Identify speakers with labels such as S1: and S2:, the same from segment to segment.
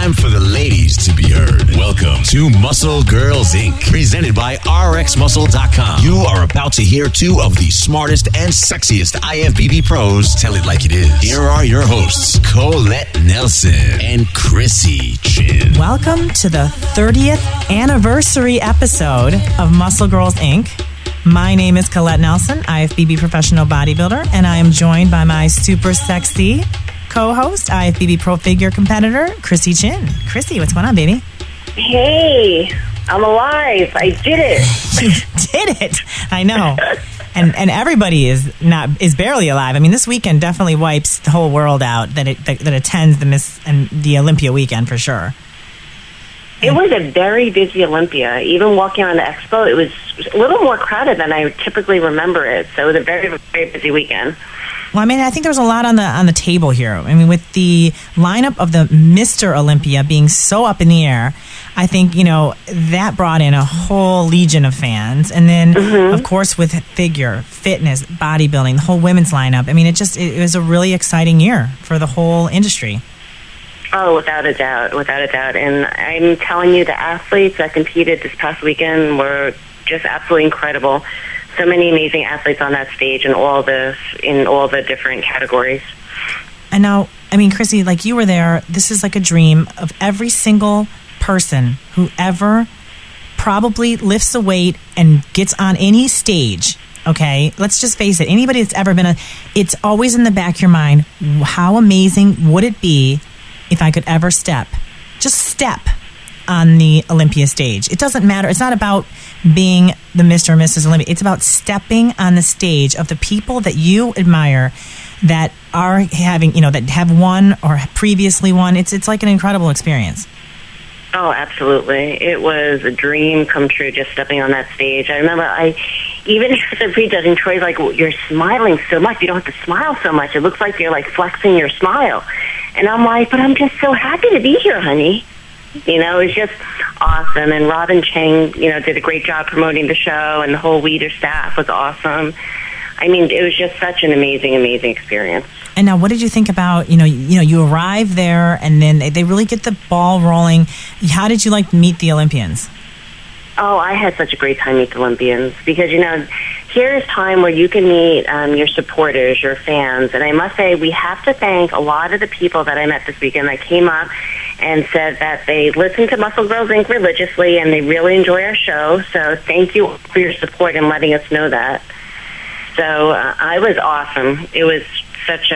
S1: time for the ladies to be heard. Welcome to Muscle Girls, Inc., presented by RxMuscle.com. You are about to hear two of the smartest and sexiest IFBB pros tell it like it is. Here are your hosts, Colette Nelson and Chrissy Chin.
S2: Welcome to the 30th anniversary episode of Muscle Girls, Inc. My name is Colette Nelson, IFBB professional bodybuilder, and I am joined by my super sexy co-host, IFBB Pro Figure competitor, Chrissy Chin. Chrissy, what's going on, baby?
S3: Hey, I'm alive. I did it.
S2: You did it. I know. And everybody is barely alive. I mean, this weekend definitely wipes the whole world out that attends the Miss and the Olympia weekend for sure.
S3: It was a very busy Olympia. Even walking around the expo, it was a little more crowded than I typically remember it. So it was a very, very busy weekend.
S2: Well, I mean, I think there was a lot on the table here. I mean, with the lineup of the Mr. Olympia being so up in the air, I think, that brought in a whole legion of fans. And then, of course, with figure, fitness, bodybuilding, the whole women's lineup. I mean, it was a really exciting year for the whole industry.
S3: Oh, without a doubt. And I'm telling you, the athletes that competed this past weekend were just absolutely incredible. So many amazing athletes on that stage in all the different categories.
S2: And now, I mean, Chrissy, like you were there, this is like a dream of every single person who ever probably lifts a weight and gets on any stage. Okay, let's just face it. Anybody that's ever been it's always in the back of your mind. How amazing would it be if I could ever step on the Olympia stage? It doesn't matter. It's not about being the Mr. or Mrs. Olympia. It's about stepping on the stage of the people that you admire that are having, that have won or previously won. It's like an incredible experience.
S3: Oh, absolutely. It was a dream come true just stepping on that stage. I remember even after prejudging, Troy's like, well, you're smiling so much. You don't have to smile so much. It looks like you're like flexing your smile. And I'm like, but I'm just so happy to be here, honey. It was just awesome. And Robin Chang, did a great job promoting the show, and the whole Weider staff was awesome. I mean, it was just such an amazing, amazing experience. And
S2: now, what did you think about, you arrive there, and then they really get the ball rolling. How did you meet the Olympians?
S3: Oh, I had such a great time meeting the Olympians because, here's time where you can meet your supporters, your fans. And I must say, we have to thank a lot of the people that I met this weekend that came up and said that they listen to Muscle Girls, Inc. religiously and they really enjoy our show. So thank you for your support and letting us know that. So I was awesome. It was such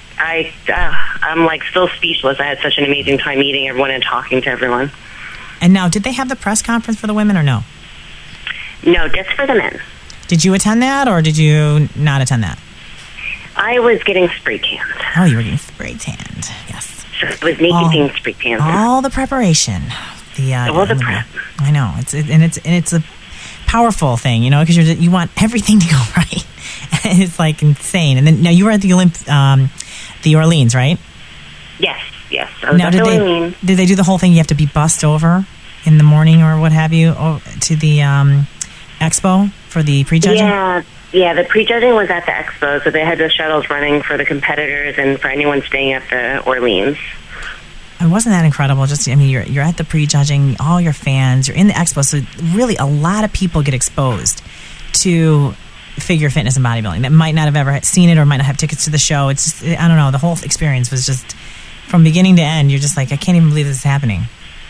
S3: I'm still speechless. I had such an amazing time meeting everyone and talking to everyone.
S2: And now, did they have the press conference for the women or no?
S3: No, just for the men.
S2: Did you attend that or did you not attend that?
S3: I was getting spray tanned.
S2: Oh, you were getting spray tanned, yes.
S3: So it was naked getting spray tanned.
S2: All the preparation.
S3: All the prep.
S2: I know. It's a powerful thing, because you want everything to go right. It's like insane. And then now you were at the Orleans, right?
S3: Yes. I was
S2: now,
S3: at the Orleans.
S2: Did they do the whole thing? You have to be bussed over in the morning or what have you to the expo for the prejudging?
S3: Yeah, the prejudging was at the expo, so they had the shuttles running for the competitors and for anyone staying at the Orleans.
S2: And wasn't that incredible? You're at the prejudging, all your fans, you're in the expo, so really a lot of people get exposed to figure fitness and bodybuilding that might not have ever seen it or might not have tickets to the show. It's just, I don't know, the whole experience was just from beginning to end. You're just like, I can't even believe this is happening.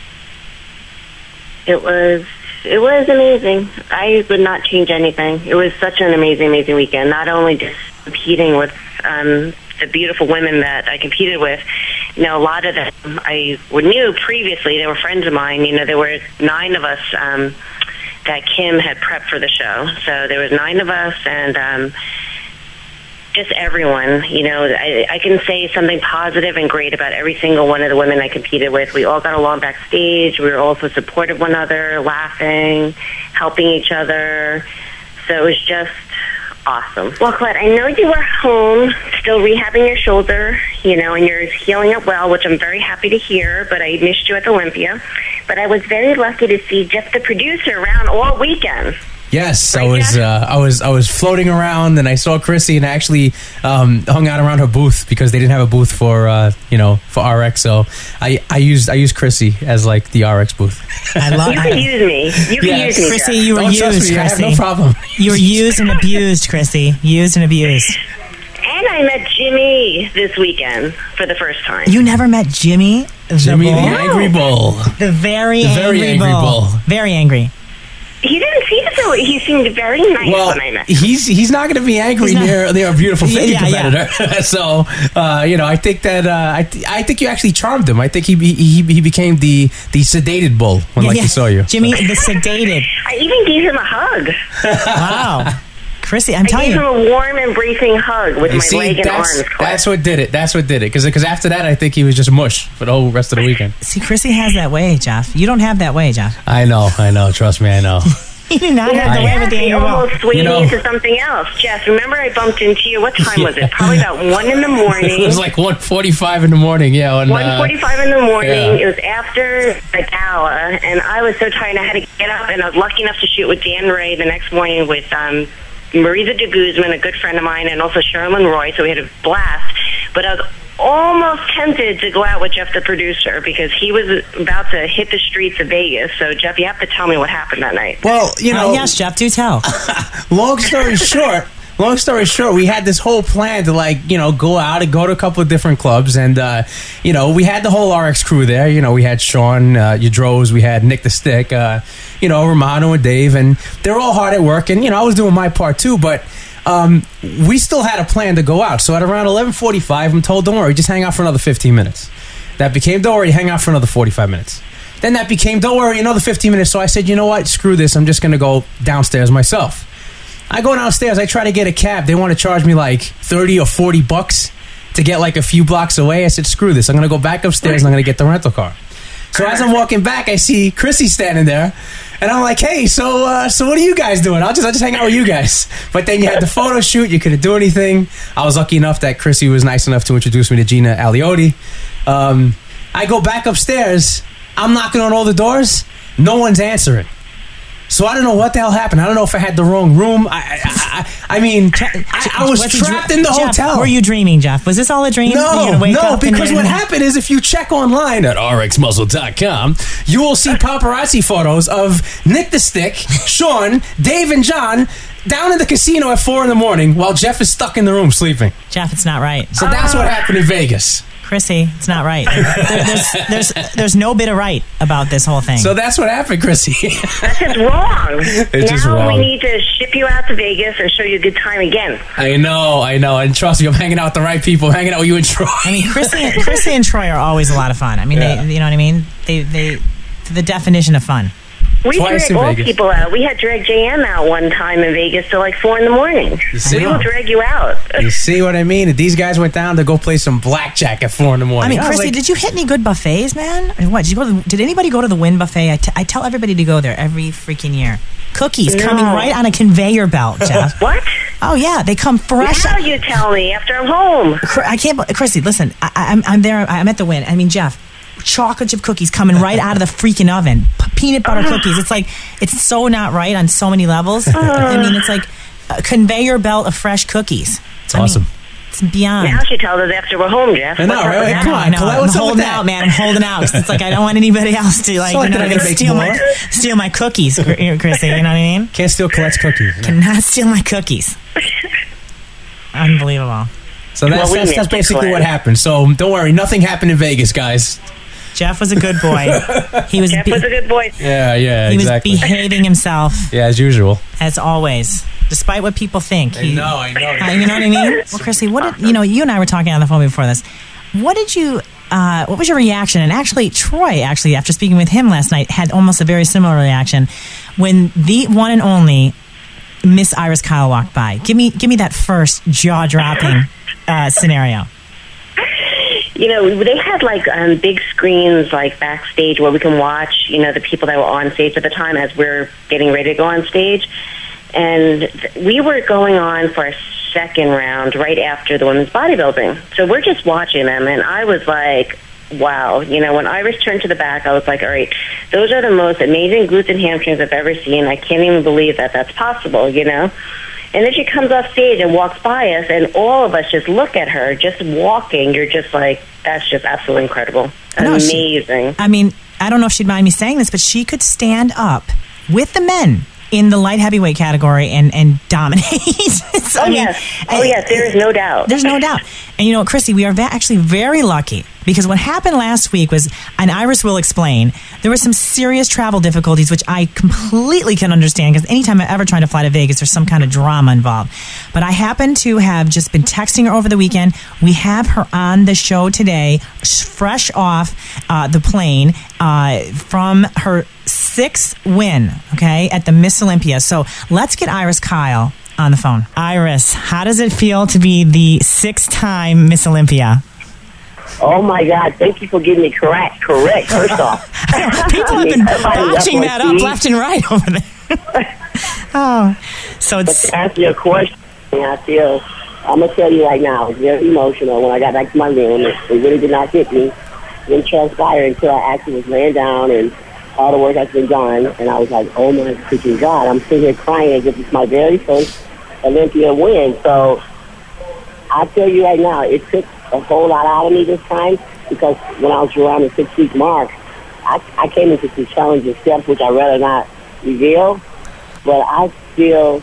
S3: It was amazing. I would not change anything. It was such an amazing weekend. Not only just competing with the beautiful women that I competed with, a lot of them I knew previously. They were friends of mine. There were 9 of us that Kim had prepped for the show. So there was 9 of us, and just everyone. I can say something positive and great about every single one of the women I competed with. We all got along backstage. We were also supported one another, laughing, helping each other. So it was just awesome. Well, Colette, I know you were home still rehabbing your shoulder, and you're healing up well, which I'm very happy to hear, but I missed you at Olympia. But I was very lucky to see Jeff, the producer, around all weekend.
S4: Yes,
S3: Right,
S4: I was floating around and I saw Chrissy and I actually hung out around her booth because they didn't have a booth for for RX. So I used Chrissy as like the RX booth.
S2: I love
S3: You can use me. You can use me,
S2: Chrissy,
S3: Jeff.
S2: you were
S4: Don't trust
S2: used,
S4: me, I have
S2: Chrissy.
S4: no problem.
S2: You were used and abused, Chrissy. Used and abused.
S3: And I met Jimmy this weekend for the first time.
S2: You never met Jimmy?
S4: Jimmy the
S2: bull?
S4: Angry Bull.
S2: The very
S4: very angry bull.
S2: Very angry.
S3: He didn't seem so. He seemed very nice
S4: Well,
S3: when I met him.
S4: he's not going to be angry
S2: He's not-
S4: near a beautiful fitty
S2: Yeah, yeah.
S4: competitor. So I think that I think you actually charmed him. I think he became the sedated bull when
S2: Yeah,
S4: he saw you.
S2: Jimmy, the sedated.
S3: I even gave him a hug.
S2: Wow. Chrissy, I'm
S3: I
S2: telling
S3: gave him
S2: you.
S3: a warm, embracing hug with my leg and arms crossed.
S4: that's what did it. That's what did it. Because after that, I think he was just mush for the whole rest of the weekend.
S2: See, Chrissy has that way, Jeff. You don't have that way, Jeff.
S4: I know. Trust me, I know.
S2: You do not have the way with the
S3: He
S2: angry bull.
S3: almost swayed
S4: You know-
S3: me into something else. Jeff, remember I bumped into you? What time was it? Probably about 1 in the morning.
S4: It was like 1:45 in the morning. Yeah, when,
S3: 1:45 in the morning.
S4: yeah.
S3: It was after the gala, and I was so tired I had to get up, and I was lucky enough to shoot with Dan Ray the next morning with Marisa de Guzman, a good friend of mine, and also Sherilyn Roy, so we had a blast. But I was almost tempted to go out with Jeff, the producer, because he was about to hit the streets of Vegas. So, Jeff, you have to tell me what happened that night.
S4: Well,
S2: Yes, Jeff, do tell.
S4: long story short, we had this whole plan to go out and go to a couple of different clubs, and we had the whole RX crew there. We had Sean Yadros, we had Nick the Stick, Romano and Dave, and they're all hard at work, and I was doing my part too, but we still had a plan to go out. So at around 11:45, I'm told, don't worry, just hang out for another 15 minutes. That became, don't worry, hang out for another 45 minutes. Then that became, don't worry, another 15 minutes. So I said, you know what, screw this, I'm just going to go downstairs myself. I go downstairs, I try to get a cab. They want to charge me like 30 or 40 bucks to get like a few blocks away. I said, screw this, I'm going to go back upstairs and I'm going to get the rental car. So as I'm walking back, I see Chrissy standing there, and I'm like, "Hey, so what are you guys doing? I'll just hang out with you guys." But then you had the photo shoot; you couldn't do anything. I was lucky enough that Chrissy was nice enough to introduce me to Gina Aliotti. I go back upstairs. I'm knocking on all the doors. No one's answering. So I don't know what the hell happened. I don't know if I had the wrong room. I mean, I was trapped in the
S2: Jeff,
S4: hotel.
S2: were you dreaming, Jeff? Was this all a dream? You're gonna wake up and-
S4: because what happened is if you check online at rxmuscle.com, you will see paparazzi photos of Nick the Stick, Sean, Dave, and John down in the casino at 4 in the morning while Jeff is stuck in the room sleeping.
S2: Jeff, it's not right.
S4: So that's what happened in Vegas.
S2: Chrissy, it's not right. There's no bit of right about this whole thing.
S4: So that's what happened, Chrissy.
S3: That's just wrong.
S4: It's
S3: now
S4: just wrong.
S3: we need to ship you out to Vegas and show you a good time again.
S4: I know. And trust me, I'm hanging out with the right people. I'm hanging out with you and Troy.
S2: I mean, Chrissy and Troy are always a lot of fun. I mean,
S4: Yeah.
S2: you know what I mean? They the definition of fun.
S3: We
S4: Twice
S3: drag
S4: in
S3: all
S4: Vegas.
S3: people out. We had drag JM out one time in Vegas till like 4 in the morning.
S4: see?
S3: We will drag you out.
S4: You see what I mean? These guys went down to go play some blackjack at 4 in the morning.
S2: I mean,
S4: was
S2: Chrissy,
S4: like,
S2: did you hit any good buffets, man? I mean, what did you go to? Did anybody go to the Wynn buffet? I tell everybody to go there every freaking year. Cookies
S3: No.
S2: coming right on a conveyor belt, Jeff.
S3: What?
S2: Oh yeah, they come fresh.
S3: Now you tell me after I'm home.
S2: I can't. Chrissy, listen, I'm there. I'm at the Wynn. I mean, Jeff, chocolate chip cookies coming right out of the freaking oven. Peanut butter cookies. It's like, it's so not right on so many levels. I mean, it's like a conveyor belt of fresh cookies.
S4: It's awesome.
S2: It's beyond.
S3: Now she tells us after we're home, Jeff.
S4: I know,
S3: What's up
S4: right?
S3: with
S2: I
S3: that?
S4: Come on,
S2: I know.
S4: Colette,
S2: I'm
S4: what's up with
S2: holding
S4: that?
S2: out, man. I'm holding out. It's like I don't want anybody else to
S4: So I gotta make more.
S2: steal my cookies, Chrissy. You know what I mean?
S4: Can't steal Colette's cookies.
S2: Cannot steal my cookies. Unbelievable.
S4: So
S3: Well,
S4: that's
S3: we missed it,
S4: basically
S3: Colette.
S4: what happened. So don't worry, nothing happened in Vegas, guys.
S2: Jeff was a good boy. He was.
S3: Jeff was a good boy.
S4: Yeah,
S2: he
S4: exactly.
S2: was behaving himself
S4: Yeah, as usual.
S2: as always, despite what people think.
S4: I know.
S2: You know what I mean? Well, Chrissy, what did you and I were talking on the phone before this? What did you? What was your reaction? And actually, Troy, after speaking with him last night, had almost a very similar reaction when the one and only Miss Iris Kyle walked by. Give me that first jaw-dropping scenario.
S3: You know, they had like big screens like backstage where we can watch, the people that were on stage at the time as we're getting ready to go on stage. And we were going on for a second round right after the women's bodybuilding. So we're just watching them, and I was like, wow. You know, when Iris turned to the back, I was like, all right, those are the most amazing glutes and hamstrings I've ever seen. I can't even believe that that's possible, you know? And then she comes off stage and walks by us, and all of us just look at her, just walking. You're just like, that's just absolutely incredible. Amazing.
S2: I mean, I don't know if she'd mind me saying this, but she could stand up with the men in the light heavyweight category and dominate. So,
S3: yes, there is no doubt.
S2: There's no doubt. And you know, Chrissy, we are actually very lucky because what happened last week was, and Iris will explain, there were some serious travel difficulties, which I completely can understand because anytime I'm ever trying to fly to Vegas, there's some kind of drama involved. But I happen to have just been texting her over the weekend. We have her on the show today, fresh off the plane from her 6th win, okay, at the Miss Olympia. So let's get Iris Kyle on the phone. Iris, how does it feel to be the 6th-time Miss Olympia?
S5: Oh my God! Thank you for getting me correct. First off,
S2: people have been botching that up left and right over there. So it's.
S5: But to answer your question, I'm gonna tell you right now, it's very emotional. When I got back to my room, it really did not hit me. It didn't transpire until I actually was laying down and all the work has been done, and I was like, oh my freaking God! I'm sitting here crying as if it's my very first Olympia win. So I tell you right now, it took a whole lot out of me this time because when I was around the 6-week mark, I came into some challenging steps which I'd rather not reveal, but I feel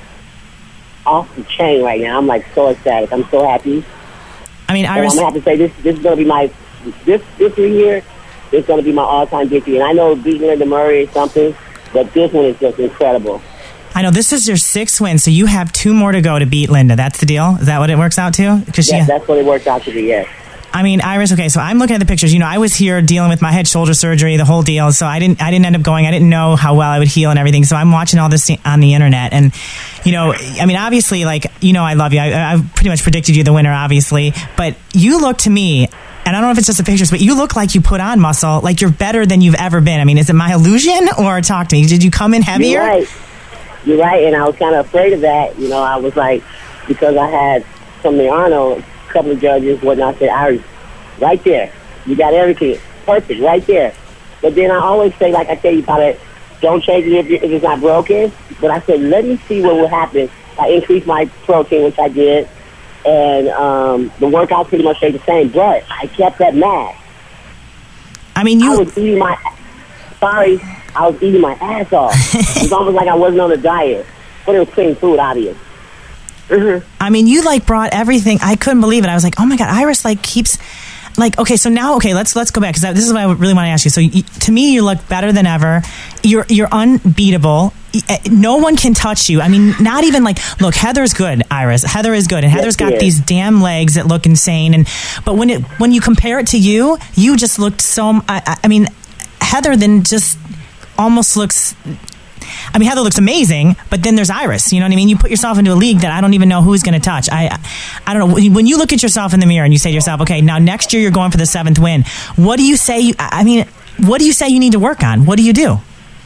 S5: off the chain right now. I'm like so ecstatic. I'm so happy.
S2: I mean, Iris,
S5: and I'm gonna have to say this is gonna be my this year is gonna be my all-time victory. And I know beating Linda Murray is something, but this one is just incredible.
S2: I know this is your 6th win, so you have 2 more to go to beat Linda. That's the deal? Is that what it works out to?
S5: Yes, that's what it works out to be, yes.
S2: I mean, Iris, okay, so I'm looking at the pictures. You know, I was here dealing with my head shoulder surgery, the whole deal, so I didn't end up going. I didn't know how well I would heal and everything, so I'm watching all this on the internet. And, you know, I mean, obviously, like, you know, I love you. I pretty much predicted you the winner, obviously. But you look to me, and I don't know if it's just the pictures, but you look like you put on muscle, like you're better than you've ever been. I mean, is it my illusion, or talk to me? Did you come in heavier?
S5: You're right, and I was kind of afraid of that. You know, I was like, because I had from the Arnold, a couple of judges, whatnot, said, Iris, right there. You got everything. Perfect, right there. But then I always say, like I tell you about it, don't change it if it's not broken. But I said, let me see what will happen. I increased my protein, which I did, and the workout pretty much stayed the same. But I kept that mass.
S2: I mean,
S5: I was eating my ass off. It's almost like I wasn't on a diet, but it was clean food, obvious. Mm-hmm.
S2: I mean, you like brought everything. I couldn't believe it. I was like, oh my God, Iris like keeps like, okay, so now, okay, let's go back because this is what I really want to ask you. So to me, you look better than ever. You're unbeatable. No one can touch you. I mean, not even like, look, Heather's good, Iris. Heather is good, and Heather's got these damn legs that look insane. But when you compare it to you, you just looked so. I mean, Heather then just almost looks. I mean, Heather looks amazing, but then there's Iris. You know what I mean? You put yourself into a league that I don't even know who's going to touch. I don't know. When you look at yourself in the mirror and you say to yourself, okay, now next year you're going for the 7th win. What do you say? What do you say you need to work on? What do you do?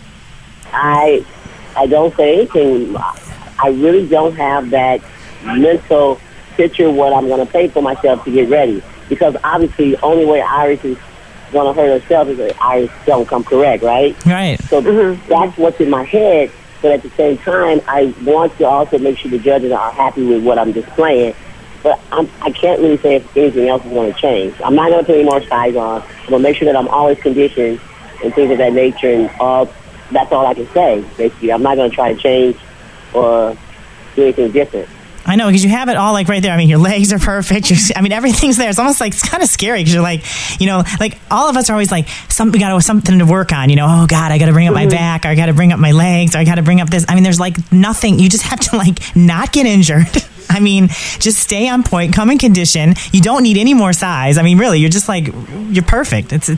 S5: I don't say anything. I really don't have that mental picture what I'm going to pay for myself to get ready. Because obviously the only way Iris is going to hurt herself is if Iris don't come correct, right?
S2: Right.
S5: So that's what's in my head. But at the same time, I want to also make sure the judges are happy with what I'm displaying. But I can't really say if anything else is going to change. I'm not going to put any more size on. I'm going to make sure that I'm always conditioned and things of that nature. And that's all I can say, basically. I'm not going to try to change or do anything different.
S2: I know, because you have it all like right there. I mean, your legs are perfect. I mean, everything's there. It's almost like, it's kind of scary because you're like, you know, like all of us are always like, we got something to work on, you know, oh God, I got to bring up my back, or I got to bring up my legs, or I got to bring up this. I mean, there's like nothing. You just have to like not get injured. I mean, just stay on point, come in condition. You don't need any more size. I mean, really, you're just like, you're perfect. Let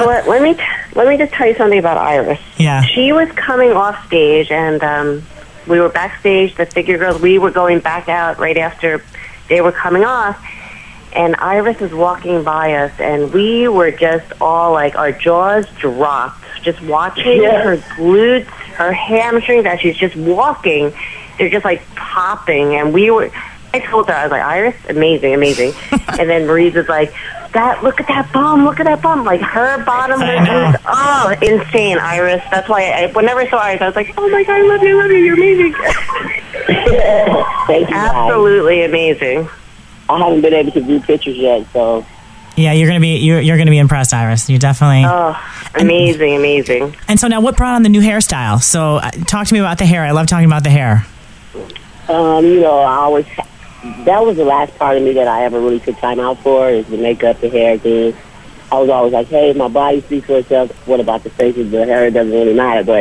S3: me just tell you something about Iris.
S2: Yeah.
S3: She was coming off stage and, we were backstage, the figure girls. We were going back out right after they were coming off. And Iris was walking by us, and we were just all like, our jaws dropped, just watching her glutes, her hamstrings, as she's just walking. They're just like popping. And I told her, I was like, Iris, amazing, amazing. And then Maurice was like, look at that bum. Like her bottom, insane, Iris. That's why whenever I saw Iris, I was like, oh my God, I love you, you're amazing.
S5: Thank you,
S3: absolutely amazing.
S5: I haven't been able to view pictures yet, so.
S2: Yeah, you're gonna be impressed, Iris. You definitely.
S3: Oh, amazing.
S2: And so now, what brought on the new hairstyle? So, talk to me about the hair. I love talking about the hair.
S5: That was the last part of me that I ever really took time out for, is the makeup, the hair thing. I was always like, hey, my body speaks for itself. What about the faces? The hair doesn't really matter. But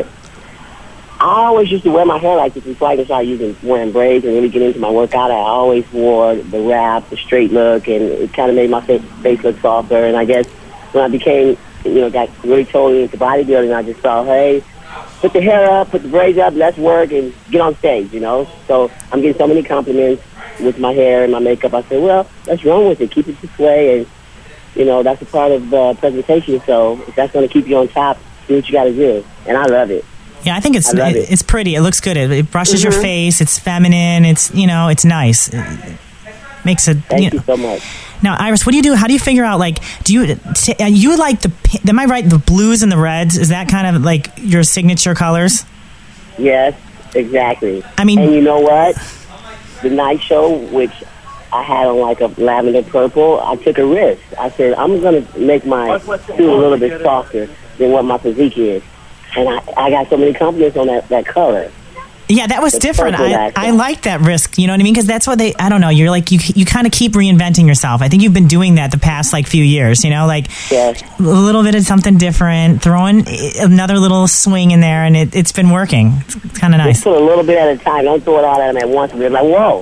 S5: I always used to wear my hair like this before I could start wearing braids and really get into my workout. I always wore the wrap, the straight look, and it kind of made my face look softer. And I guess when I became, got really totally into bodybuilding, I just thought, hey, put the hair up, put the braids up, let's work and get on stage, So I'm getting so many compliments with my hair and my makeup. I said, well, let's run with it. Keep it this way. And, that's a part of the presentation. So if that's going to keep you on top, do what you got to do. And I love it.
S2: Yeah, I think it's pretty. It looks good. It brushes your face. It's feminine. It's, it's nice. It makes it.
S5: Thank you so much.
S2: Now, Iris, what do you do? How do you figure out, do you like am I right, the blues and the reds? Is that kind of like your signature colors?
S5: Yes, exactly.
S2: I mean,
S5: and you know what? The night show, which I had on like a lavender purple, I took a risk. I said, I'm going to make my suit a little bit softer than what my physique is. And I got so many compliments on that color.
S2: Yeah, that was different. I like that risk, you know what I mean? Because that's what I don't know, you're like, you kind of keep reinventing yourself. I think you've been doing that the past, few years,
S5: yes.
S2: A little bit of something different, throwing another little swing in there, and it's been working. It's kind of nice.
S5: Just put a little bit at a time. Don't throw it all at them at once. We're like, whoa.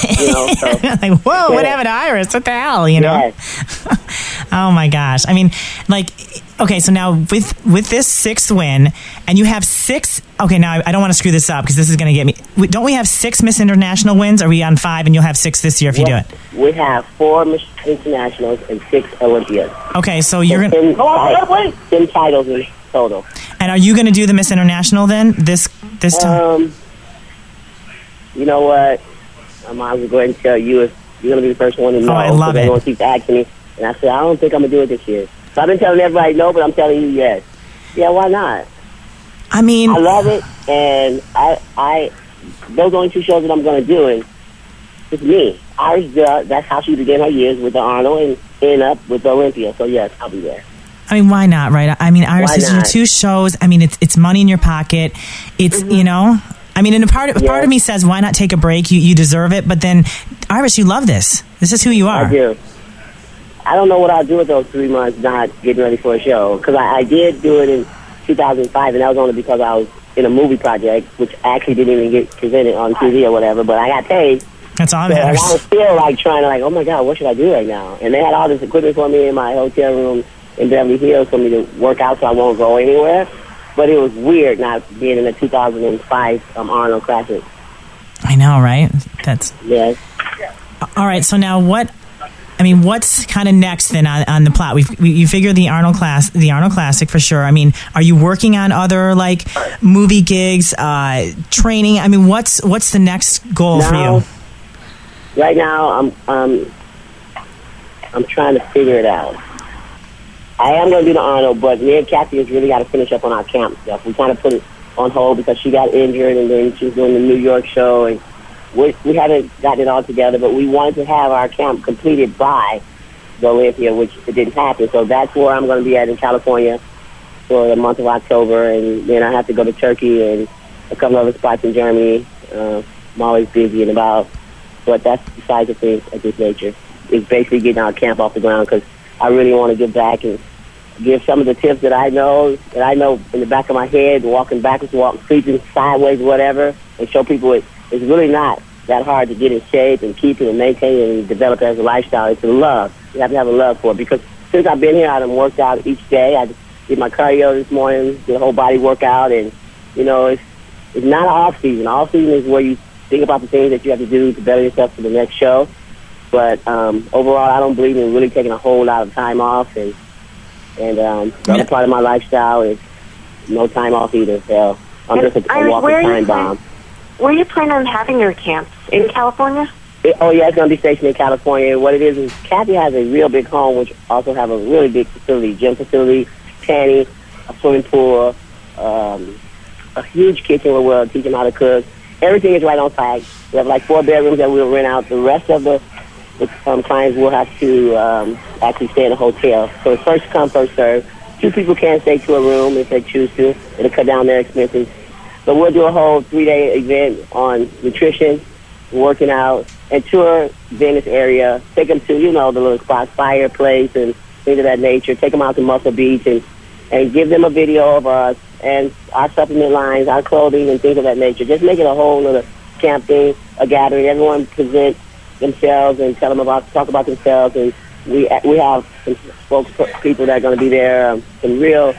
S2: Whoa, what happened to Iris? What the hell,
S5: Yes.
S2: Oh, my gosh. I mean, okay, so now with this sixth win, and you have six. Okay, now I don't want to screw this up because this is going to get me. Don't we have 6 Miss International wins? Are we on 5 and you'll have 6 this year if you do it?
S5: We have 4 Miss Internationals and 6 Olympias.
S2: Okay, so you're going to
S5: 10 titles in total.
S2: And are you going to do the Miss International then this time?
S5: You know what? I might as well go ahead and tell you if you're going to be the first one to know.
S2: Oh, I love it.
S5: They're going to keep asking me. And I said, I don't think I'm going to do it this year. So I've been telling everybody no, but I'm telling you yes. Yeah, why not?
S2: I mean,
S5: I love it, and I those are only 2 shows that I'm going to do, and it's me. Iris, that's how she began her years with the Arnold and end up with the Olympia. So yes, I'll be there.
S2: I mean, why not, right? I mean, Iris is your 2 shows. I mean, it's money in your pocket. It's I mean, and a part of me says, why not take a break? You deserve it. But then, Iris, you love this. This is who you are.
S5: I do. I don't know what I'll do with those 3 months not getting ready for a show. Because I did do it in 2005, and that was only because I was in a movie project, which actually didn't even get presented on TV or whatever, but I got paid.
S2: That's all that
S5: matters.
S2: matters.
S5: I was still trying to oh my God, what should I do right now? And they had all this equipment for me in my hotel room in Beverly Hills for me to work out so I won't go anywhere. But it was weird not being in the 2005 Arnold Classic.
S2: I know, right?
S5: Yes.
S2: All right, so now what's kind of next then on the plot? You figure the Arnold Classic for sure. I mean, are you working on other movie gigs, training? I mean, what's the next goal for you?
S5: Right now, I'm trying to figure it out. I am going to do the Arnold, but me and Kathy has really got to finish up on our camp stuff. We kind of put it on hold because she got injured, and then she's doing the New York show, and we haven't gotten it all together, but we wanted to have our camp completed by the Olympia, which it didn't happen. So that's where I'm going to be at in California for the month of October, and then I have to go to Turkey and a couple other spots in Germany. I'm always busy and about, but that's besides the things of this nature. It's basically getting our camp off the ground because I really want to give back and give some of the tips that I know in the back of my head, walking backwards, creeping sideways, whatever, and show people it's really not that hard to get in shape and keep it and maintain it and develop it as a lifestyle. It's a love. You have to have a love for it because since I've been here, I've worked out each day. I just did my cardio this morning, did a whole body workout, and, it's not an off-season. Off-season is where you think about the things that you have to do to better yourself for the next show. But overall, I don't believe in really taking a whole lot of time off, and the other part of my lifestyle is no time off either. So I'm just a walking time bomb.
S3: Where are you planning on having your camps? In California?
S5: It's going to be stationed in California. What it is Kathy has a real big home, which also have a really big facility, gym facility, tanning, a swimming pool, a huge kitchen where we'll teach them how to cook. Everything is right on site. We have like 4 bedrooms that we'll rent out. The rest of the clients will have to actually stay in a hotel. So it's first come, first serve. 2 people can stay to a room if they choose to. It'll cut down their expenses. But we'll do a whole 3-day event on nutrition, working out, and tour Venice area. Take them to, the little spots, fireplace and things of that nature. Take them out to Muscle Beach and give them a video of us and our supplement lines, our clothing, and things of that nature. Just make it a whole little camp thing, a gathering. Everyone present themselves and talk about themselves. And we have some spokespeople that are going to be there. Some real,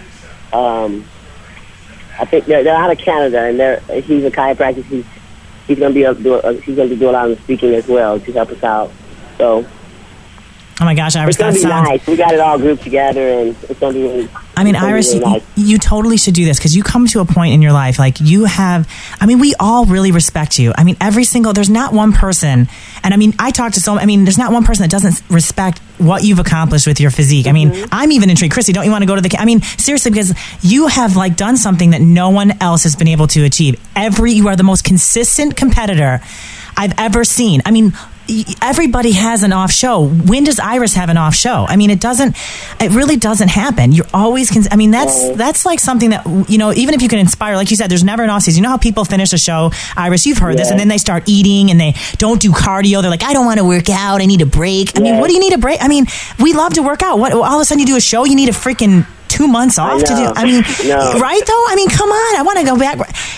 S5: I think they're out of Canada, and he's a chiropractor. He's going to be doing a lot of speaking as well to help us out. So.
S2: Oh my gosh, Iris,
S5: it's going to be nice. We got it all grouped together, and it's going to be really.
S2: I mean, Iris, really nice. You totally should do this because you come to a point in your life like you have. I mean, we all really respect you. I mean, there's not one person, and I mean, there's not one person that doesn't respect what you've accomplished with your physique. I mean, I'm even intrigued. Chrissy, don't you want to go to I mean, seriously, because you have done something that no one else has been able to achieve. You are the most consistent competitor I've ever seen. I mean, everybody has an off show. When does Iris have an off show? I mean, it really doesn't happen. You're always, that's like something that, even if you can inspire, like you said, there's never an off season. You know how people finish a show, Iris, you've heard this, and then they start eating and they don't do cardio. They're like, I don't want to work out. I need a break. I mean, what do you need a break? I mean, we love to work out. What, all of a sudden you do a show, you need a freaking 2 months off to do. I mean, right though? I mean, come on. I want to go back.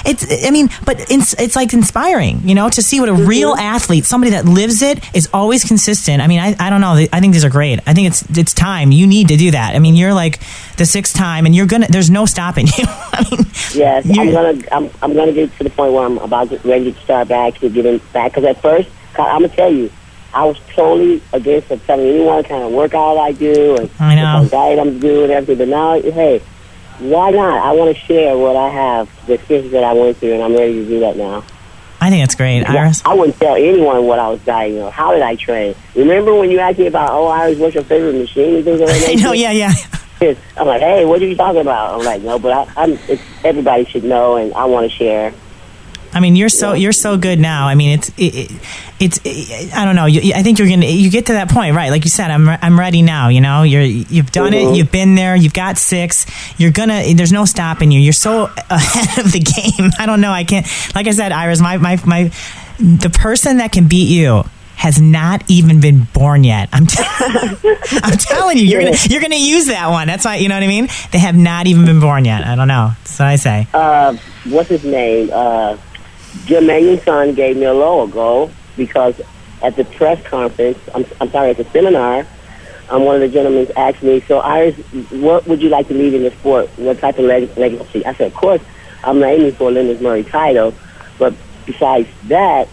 S2: It's like inspiring, to see what a real athlete, somebody that lives it, is always consistent. I mean, I don't know. I think these are great. I think it's time. You need to do that. I mean, you're like the 6th time, and there's no stopping you. I mean,
S5: yes, I'm gonna get to the point where I'm about ready to start back to get in back. Because at first, I'm gonna tell you, I was totally against telling anyone what kind of workout I do and what kind of diet I'm doing and everything. But now, hey, why not? I want to share what I have, the experiences that I went through, and I'm ready to do that now.
S2: I think it's great, Iris.
S5: I wouldn't tell anyone what I was dieting on. How did I train? Remember when you asked me about, Iris, what's your favorite machine and things like that?
S2: No, yeah.
S5: I'm like, hey, what are you talking about? I'm like, no, but everybody should know, and I want to share.
S2: I mean, you're so good now. I mean, it's I don't know. I think you get to that point, right? Like you said, I'm ready now. You've done it. You've been there. You've got 6. There's no stopping you. You're so ahead of the game. I don't know. I can't. Like I said, Iris, the person that can beat you has not even been born yet. I'm telling you, you're gonna use that one. That's why, you know what I mean? They have not even been born yet. I don't know. That's what I say.
S5: What's his name? Jermaine's son gave me a logo because at the press conference, I'm sorry, at the seminar, one of the gentlemen asked me, so Iris, what would you like to lead in the sport? What type of legacy? I said, of course, I'm aiming for a Lennox Murray title, but besides that,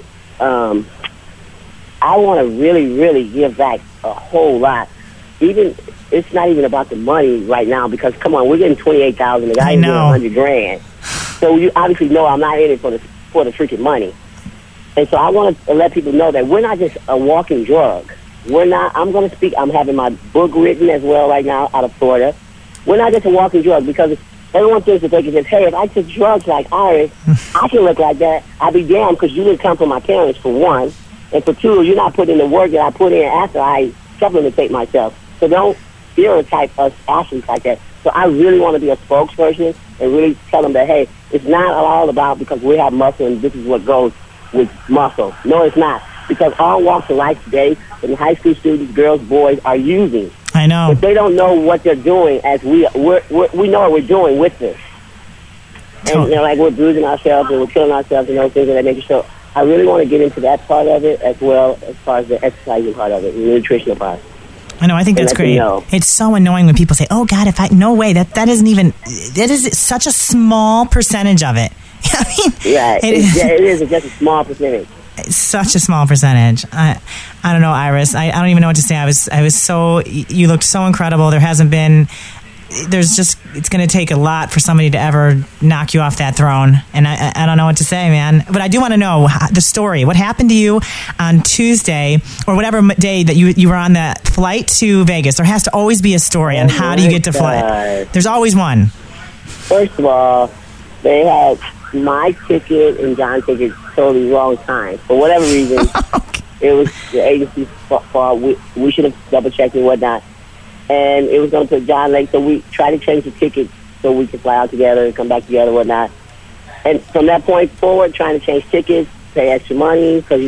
S5: I want to really, really give back a whole lot. It's not even about the money right now because, come on, we're getting $28,000. The guy's getting $100,000. So you obviously know I'm not in it for the freaking money. And so I want to let people know that we're not just a walking drug. I'm going to speak. I'm having my book written as well right now out of Florida. We're not just a walking drug because everyone thinks that they can just, hey, if I took drugs like Iris, I can look like that. I'd be damned because you didn't come from my parents, for one. And for 2, you're not putting in the work that I put in after I supplementate myself. So don't stereotype us athletes like that. So I really want to be a spokesperson and really tell them that, hey, it's not all about because we have muscle and this is what goes with muscle. No, it's not. Because all walks of life today, and high school students, girls, boys, are using.
S2: I know.
S5: But they don't know what they're doing as we know what we're doing with this. And, like we're bruising ourselves and we're killing ourselves and those things of that nature. So I really want to get into that part of it as well as far as the exercising part of it, the nutritional part.
S2: I know. I think that's great. It's so annoying when people say, "Oh God, no way, that is such a small percentage of it." I mean,
S5: it is just a small percentage.
S2: It's such a small percentage. I don't know, Iris. I don't even know what to say. I was so, you looked so incredible. There hasn't been it's going to take a lot for somebody to ever knock you off that throne. And I don't know what to say, man. But I do want to know the story. What happened to you on Tuesday or whatever day that you were on that flight to Vegas? There has to always be a story on how do you get to fly. There's always one.
S5: First of all, they had my ticket and John's ticket totally wrong time. For whatever reason, it was the agency's fault. We should have double-checked and whatnot. And it was going to put John late, so we tried to change the ticket so we could fly out together and come back together and whatnot. And from that point forward, trying to change tickets, pay extra money, because, the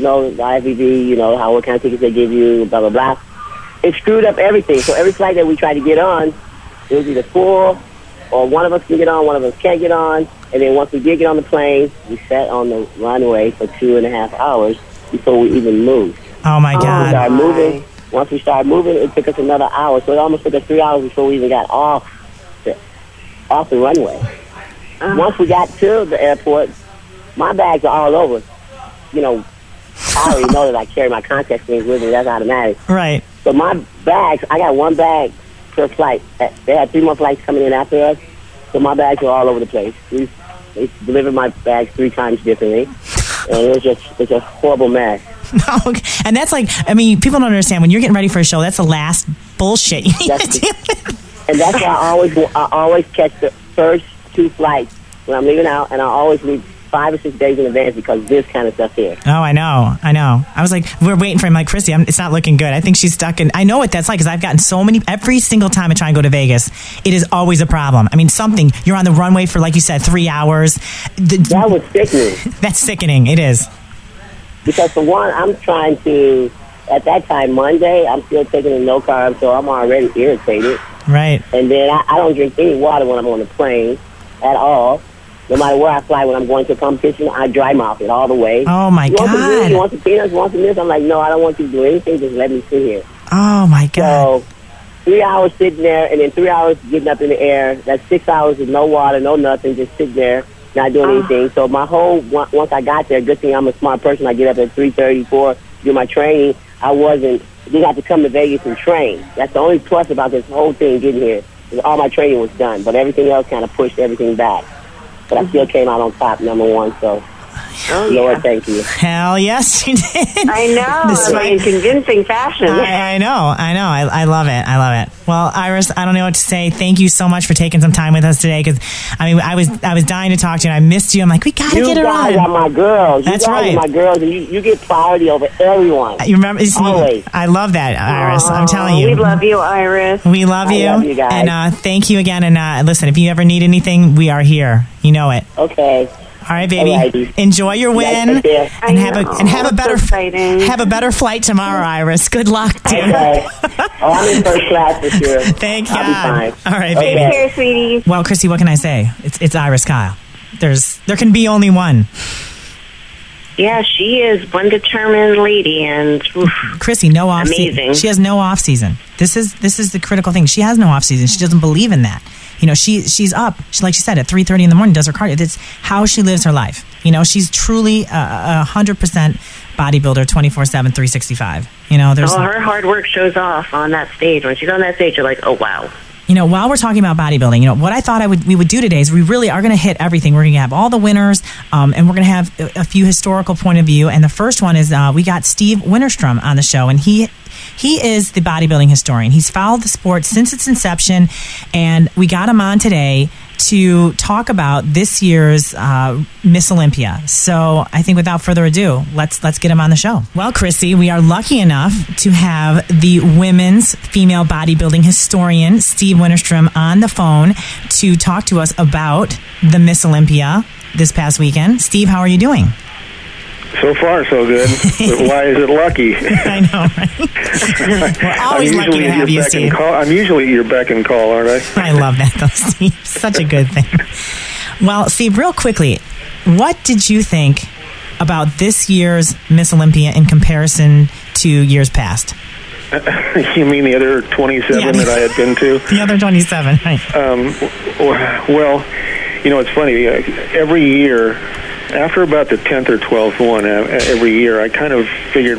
S5: IFBB, what kind of tickets they give you, blah, blah, blah. It screwed up everything. So every flight that we tried to get on, it was either full or one of us can get on, one of us can't get on. And then once we did get on the plane, we sat on the runway for 2.5 hours before we even moved.
S2: Oh, my God.
S5: Once we started moving, it took us another hour. So it almost took us 3 hours before we even got off the runway. Once we got to the airport, my bags are all over. I already know that I carry my contact things with me. That's automatic.
S2: Right.
S5: So my bags, I got one bag per flight. They had 3 more flights coming in after us. So my bags were all over the place. They delivered my bags 3 times differently. And it's a horrible mess.
S2: No, and that's people don't understand when you're getting ready for a show. That's the last bullshit you need to deal with.
S5: And that's why I always catch the first 2 flights when I'm leaving out, and I always leave 5 or 6 days in advance because this kind of stuff here.
S2: Oh, I know. I was like, we're waiting for him. Like, Chrissy, it's not looking good. I think she's stuck in. I know what that's like because I've gotten so many. Every single time I try and go to Vegas, it is always a problem. I mean, you're on the runway for, like you said, 3 hours.
S5: That was sickening.
S2: That's sickening. It is.
S5: Because for one, I'm trying to, at that time, Monday, I'm still taking a no carb, so I'm already irritated.
S2: Right.
S5: And then I don't drink any water when I'm on the plane at all. No matter where I fly, when I'm going to a competition, I dry mouth it all the way.
S2: Oh, my God.
S5: You want some peanuts? You want some this? I'm like, no, I don't want you to do anything. Just let me sit here.
S2: Oh, my God.
S5: So 3 hours sitting there, and then 3 hours getting up in the air. That's 6 hours with no water, no nothing, just sitting there, not doing anything. So my once I got there, good thing I'm a smart person. I get up at 3:30, 4, do my training. Didn't have to come to Vegas and train. That's the only plus about this whole thing getting here. All my training was done, but everything else kind of pushed everything back. But I still came out on top, number 1, so... Lord, thank you.
S2: Hell yes, you did.
S3: I know. In convincing fashion.
S2: I know. I love it. Well, Iris, I don't know what to say. Thank you so much for taking some time with us today. Because I was dying to talk to you, and I missed you. I'm like, we gotta get her on.
S5: You guys are my girls.
S2: That's right.
S5: You guys are my girls, and you get priority over everyone.
S2: You remember?
S5: Always.
S2: I love that, Iris. I'm telling you.
S3: We love you, Iris.
S2: We love you.
S5: I love you guys.
S2: And thank you again. And listen, if you ever need anything, we are here. You know it.
S5: Okay.
S2: All right, baby.
S5: Alrighty.
S2: Enjoy your win, and have a better
S3: have
S2: a better flight tomorrow, Iris. Good luck, dear.
S5: Okay. I'm in first class for sure.
S2: Thank God.
S5: I'll be fine.
S2: All right,
S5: Okay.
S2: baby.
S3: Take care, sweetie.
S2: Well, Chrissy, what can I say? It's Iris Kyle. There can be only one.
S3: Yeah, she is one determined lady, and
S2: Chrissy, no off season.
S3: Amazing.
S2: She has no off season. This is the critical thing. She has no off season. She doesn't believe in that. She's up. Like she said, at 3:30 in the morning, does her cardio. It's how she lives her life. She's truly 100% bodybuilder, 24/7, 365.
S3: her hard work shows off on that stage. When she's on that stage, you're like, oh wow.
S2: While we're talking about bodybuilding, what I thought we would do today is we really are going to hit everything. We're going to have all the winners, and we're going to have a few historical point of view. And the first one is we got Steve Winterstrom on the show, and he is the bodybuilding historian. He's followed the sport since its inception, and we got him on today to talk about this year's Miss Olympia. So I think without further ado, let's get him on the show. Well, Chrissy, we are lucky enough to have the women's female bodybuilding historian, Steve Winterstrom, on the phone to talk to us about the Miss Olympia this past weekend. Steve, how are you doing?
S6: So far, so good. But why is it lucky?
S2: I know, right? We're always lucky to have you, Steve.
S6: I'm usually at your beck and call, aren't I?
S2: I love that, though, Steve. Such a good thing. Well, Steve, real quickly, what did you think about this year's Miss Olympia in comparison to years past?
S6: You mean the other 27 that I had been to?
S2: The other 27, right.
S6: Well, it's funny. Every year, after about the 10th or 12th one every year, I kind of figured,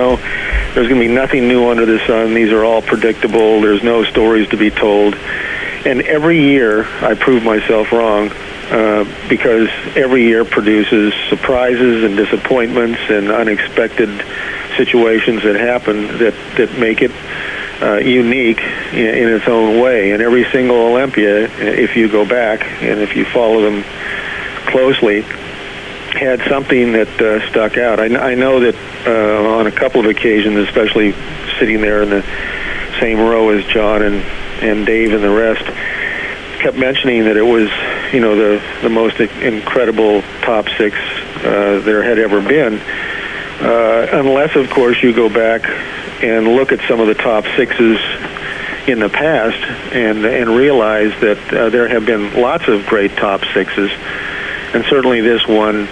S6: there's going to be nothing new under the sun. These are all predictable. There's no stories to be told. And every year I prove myself wrong because every year produces surprises and disappointments and unexpected situations that happen that make it unique in its own way. And every single Olympia, if you go back and if you follow them closely, had something that stuck out. I know that on a couple of occasions, especially sitting there in the same row as John and Dave and the rest, kept mentioning that it was, the most incredible top six there had ever been. Unless, of course, you go back and look at some of the top sixes in the past and realize that there have been lots of great top sixes, and certainly this one,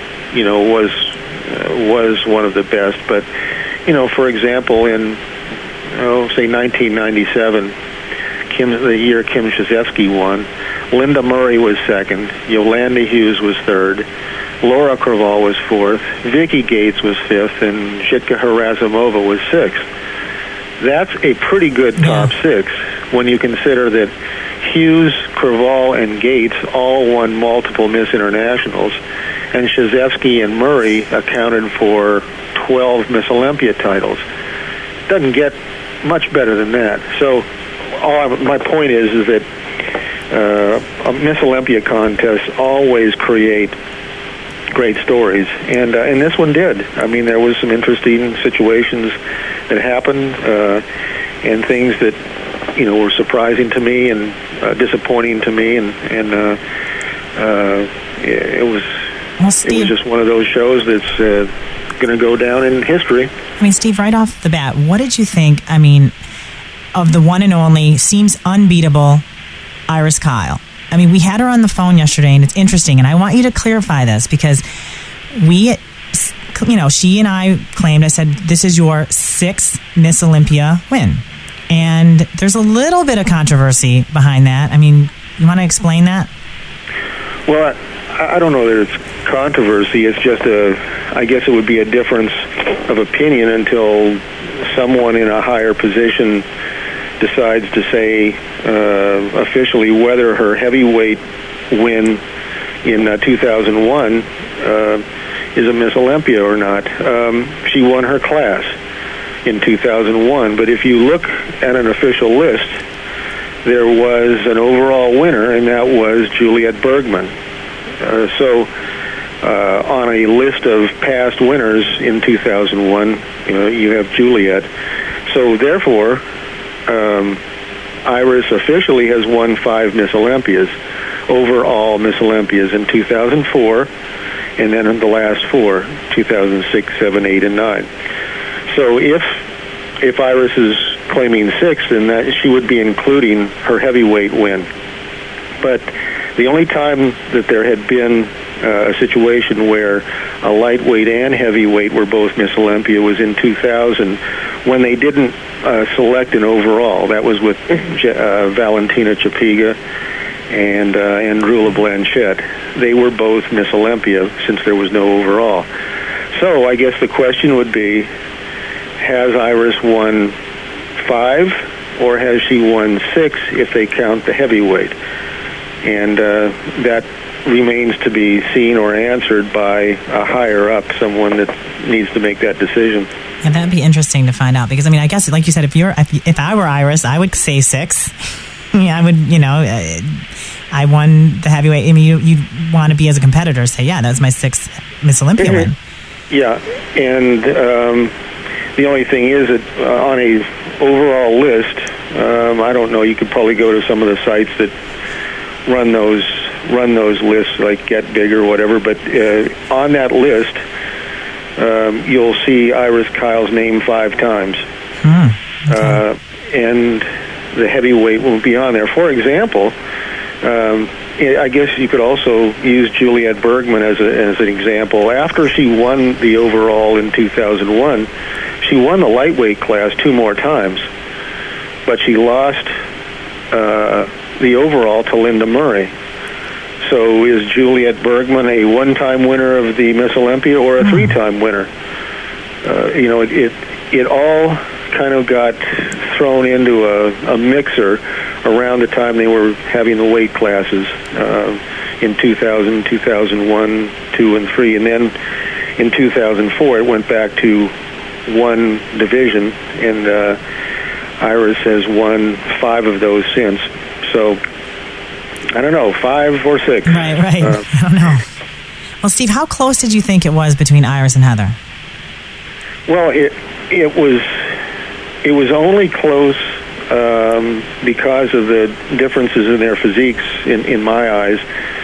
S6: was one of the best. But, for example, in say 1997, the year Kim Krzyzewski won, Linda Murray was second, Yolanda Hughes was third, Laura Korval was fourth, Vicky Gates was fifth, and Jitka Harasimova was sixth. That's a pretty good top six when you consider that Hughes, Korval, and Gates all won multiple Miss Internationals, and Krzyzewski and Murray accounted for 12 Miss Olympia titles. Doesn't get much better than that. So my point is that Miss Olympia contests always create great stories, and this one did. I mean, there was some interesting situations that happened, and things that were surprising to me and disappointing to me, and it was just one of those shows that's going to go down in history.
S2: I mean, Steve, right off the bat, what did you think? I mean, of the one and only, seems unbeatable Iris Kyle. I mean, we had her on the phone yesterday, and it's interesting, and I want you to clarify this because she and I claimed, I said, this is your sixth Miss Olympia win. And there's a little bit of controversy behind that. I mean, you want to explain that?
S6: Well, I don't know that it's controversy. It's just I guess it would be a difference of opinion until someone in a higher position decides to say officially whether her heavyweight win in 2001 is a Miss Olympia or not. She won her class in 2001, but if you look at an official list, there was an overall winner, and that was Juliet Bergman. So on a list of past winners in 2001, you have Juliet. So therefore, Iris officially has won 5 Miss Olympias, overall Miss Olympias in 2004, and then in the last 4, 2006, 7, 8, and 9. So if Iris is claiming 6, then that she would be including her heavyweight win. But the only time that there had been a situation where a lightweight and heavyweight were both Miss Olympia was in 2000, when they didn't select an overall. That was with Valentina Chapiga and Andrula Blanchett. They were both Miss Olympia since there was no overall. So I guess the question would be, has Iris won 5 or has she won 6 if they count the heavyweight? And that remains to be seen or answered by a higher up, someone that needs to make that decision.
S2: And that'd be interesting to find out because, I mean, I guess, like you said, if I were Iris, I would say 6. Yeah, I would, I won the heavyweight. I mean, you want to be as a competitor, say, yeah, that's my 6th Miss Olympia win.
S6: Yeah, and the only thing is that on a overall list, I don't know, you could probably go to some of the sites that run those lists, like Get Big or whatever, but on that list, you'll see Iris Kyle's name 5 times. Okay. And the heavyweight won't be on there. For example, I guess you could also use Juliet Bergman as an example. After she won the overall in 2001, she won the lightweight class 2 more times, but she lost the overall to Linda Murray. So is Juliet Bergman a 1-time winner of the Miss Olympia or a 3-time winner? It all kind of got thrown into a mixer around the time they were having the weight classes in 2000, 2001, 2, and 3. And then in 2004, it went back to one division, and Iris has won 5 of those since. So, I don't know, 5 or 6.
S2: Right. I don't know. Well, Steve, how close did you think it was between Iris and Heather?
S6: Well, it was only close because of the differences in their physiques. In my eyes,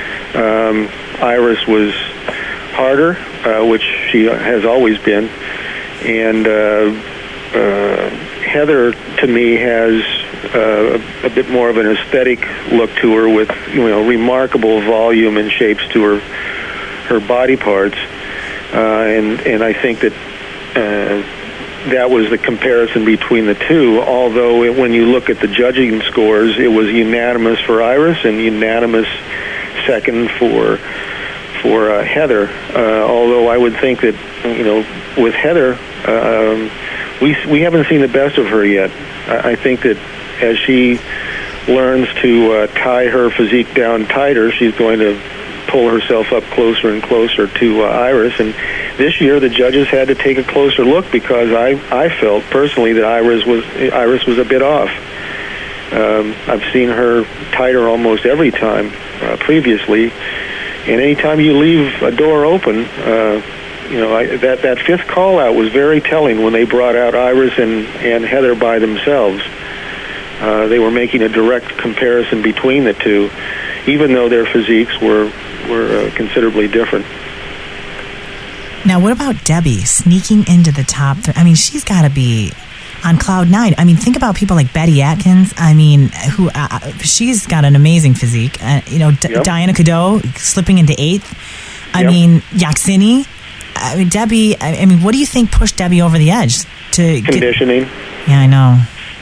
S6: Iris was harder, which she has always been, and Heather, to me, has a bit more of an aesthetic look to her, with remarkable volume and shapes to her body parts, and I think that that was the comparison between the two. Although when you look at the judging scores, it was unanimous for Iris and unanimous second for Heather. Although I would think that with Heather, we haven't seen the best of her yet. I think that as she learns to tie her physique down tighter, she's going to pull herself up closer and closer to Iris. And this year, the judges had to take a closer look because I felt personally that Iris was a bit off. I've seen her tighter almost every time previously, and anytime you leave a door open, that fifth call out was very telling when they brought out Iris and Heather by themselves. They were making a direct comparison between the two, even though their physiques were considerably different.
S2: Now, what about Debbie sneaking into the top? She's got to be on cloud 9. Think about people like Betty Atkins. Who she's got an amazing physique. Yep. Diana Cadeau slipping into 8th. Yaksini. Debbie. What do you think pushed Debbie over the edge?
S6: Conditioning.
S2: Yeah, I know.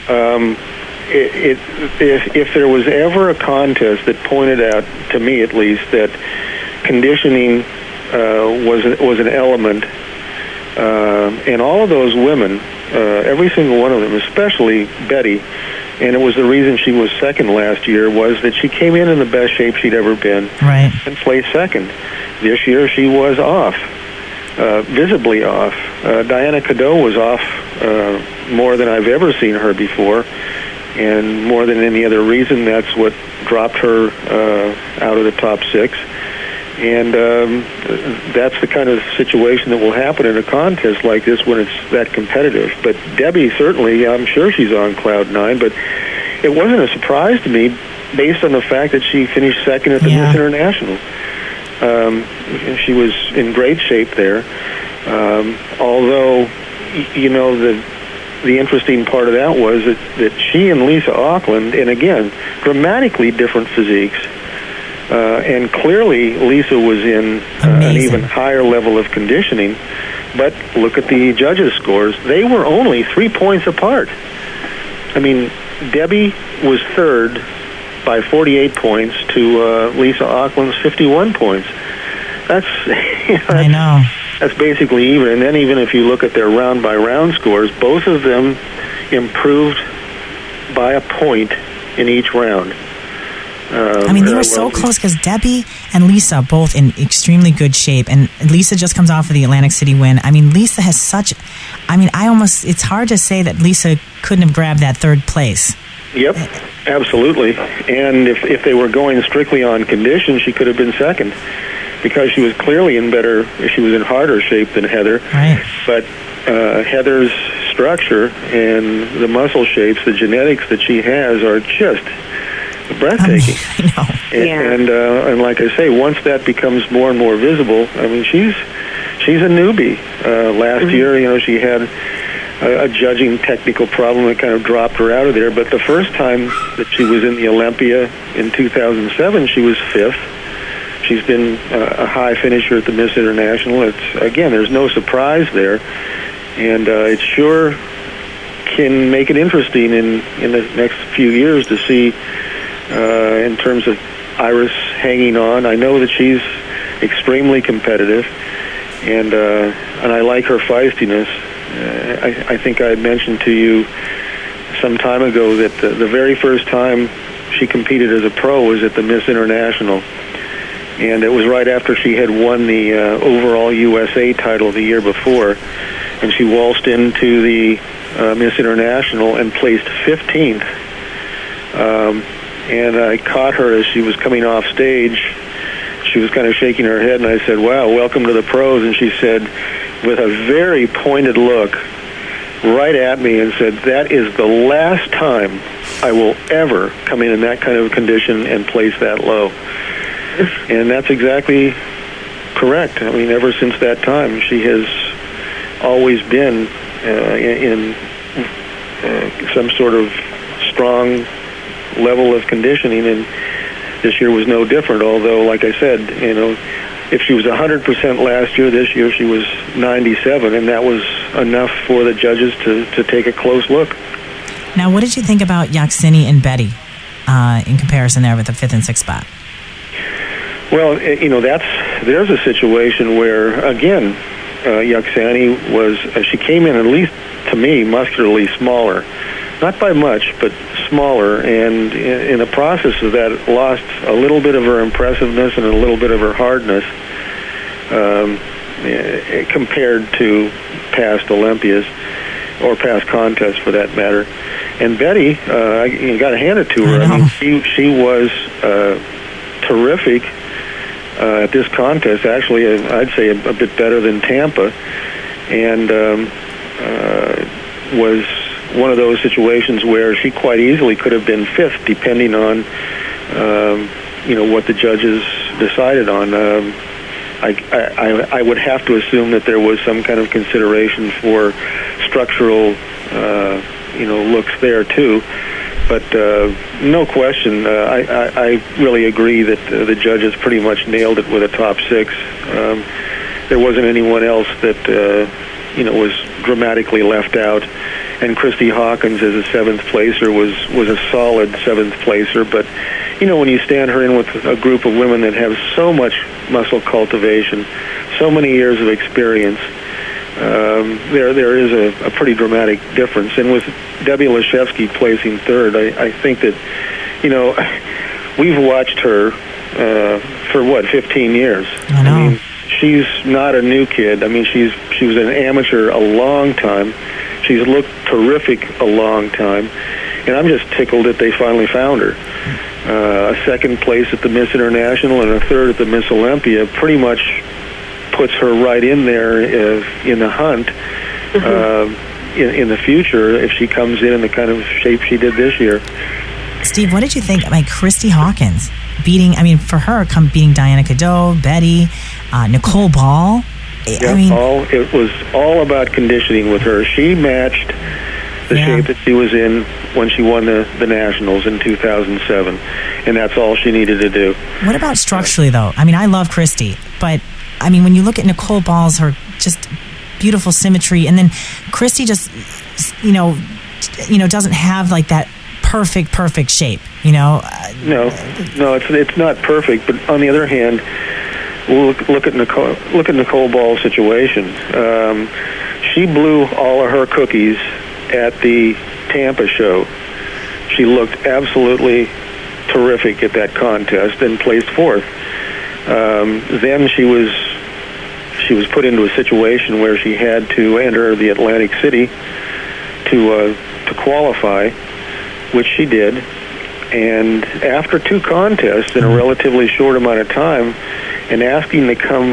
S6: If there was ever a contest that pointed out, to me at least, that conditioning was an element, and all of those women, every single one of them, especially Betty, and it was the reason she was second last year, was that she came in the best shape she'd ever been,
S2: right,
S6: and placed second. This year she was off, visibly off. Diana Cadeau was off more than I've ever seen her before, and more than any other reason, that's what dropped her out of the top 6. And that's the kind of situation that will happen in a contest like this when it's that competitive. But Debbie, certainly, I'm sure she's on cloud 9, but it wasn't a surprise to me based on the fact that she finished second at the Miss International. She was in great shape there. Although, the interesting part of that was that she and Lisa Auckland, and again, dramatically different physiques, and clearly Lisa was in an even higher level of conditioning, but look at the judges' scores. They were only 3 points apart. Debbie was third by 48 points to Lisa Auckland's 51 points.
S2: I know.
S6: That's basically even. And then even if you look at their round-by-round scores, both of them improved by a point in each round.
S2: They were so close because Debbie and Lisa both in extremely good shape, and Lisa just comes off of the Atlantic City win. Lisa has such. It's hard to say that Lisa couldn't have grabbed that third place.
S6: Yep, absolutely. And if they were going strictly on condition, she could have been second, because she was clearly she was in harder shape than Heather.
S2: Right.
S6: But Heather's structure and the muscle shapes, the genetics that she has, are just breathtaking.
S2: I know.
S6: And like I say, once that becomes more and more visible, she's a newbie. Last year, she had a judging technical problem that kind of dropped her out of there. But the first time that she was in the Olympia in 2007, she was 5th. She's been a high finisher at the Miss International. There's no surprise there, and it sure can make it interesting in the next few years to see, in terms of Iris hanging on. I know that she's extremely competitive, and I like her feistiness. I think I had mentioned to you some time ago that the very first time she competed as a pro was at the Miss International. And it was right after she had won the overall USA title the year before. And she waltzed into the Miss International and placed 15th. And I caught her as she was coming off stage. She was kind of shaking her head, and I said, "Wow, welcome to the pros." And she said, with a very pointed look, right at me, and said, "That is the last time I will ever come in that kind of condition and place that low." And that's exactly correct. I mean, ever since that time, she has always been in some sort of strong level of conditioning, and this year was no different. Although, like I said, if she was 100% last year, this year she was 97, and that was enough for the judges to take a close look.
S2: Now, what did you think about Yaksini and Betty in comparison there with the 5th and 6th spot?
S6: Well, there's a situation where, again, Yaksani she came in, at least to me, muscularly smaller. Not by much, but smaller, and in the process of that, lost a little bit of her impressiveness and a little bit of her hardness compared to past Olympias, or past contests for that matter. And Betty, you got to hand it to her. I mean, she was terrific at this contest. Actually, I'd say a bit better than Tampa, and was one of those situations where she quite easily could have been 5th, depending on what the judges decided on. I would have to assume that there was some kind of consideration for structural looks there too. But no question, I really agree that the judges pretty much nailed it with a top 6. There wasn't anyone else that was dramatically left out. And Christy Hawkins as a 7th placer was a solid 7th placer. But when you stand her in with a group of women that have so much muscle cultivation, so many years of experience, there is a pretty dramatic difference. And with Debbie Leshevsky placing 3rd, I think that we've watched her for 15 years.
S2: I know.
S6: mean, she's not a new kid. I mean, she was an amateur a long time. She's looked terrific a long time, and I'm just tickled that they finally found her. A 2nd place at the Miss International and a 3rd at the Miss Olympia pretty much puts her right in there in the hunt in the future if she comes in the kind of shape she did this year.
S2: Steve, what did you think about Christy Hawkins beating Diana Cadeau, Betty, Nicole Ball?
S6: Yeah, it was all about conditioning with her. She matched the shape that she was in when she won the Nationals in 2007, and that's all she needed to do.
S2: What about structurally, though? I mean, I love Christy, but I mean, when you look at Nicole Ball's, her just beautiful symmetry, and then Christy just, doesn't have like that perfect shape, No,
S6: it's not perfect, but on the other hand, look at Nicole Ball's situation. She blew all of her cookies at the Tampa show. She looked absolutely terrific at that contest and placed 4th. Then she was put into a situation where she had to enter the Atlantic City to qualify, which she did. And after 2 contests in a relatively short amount of time, and asking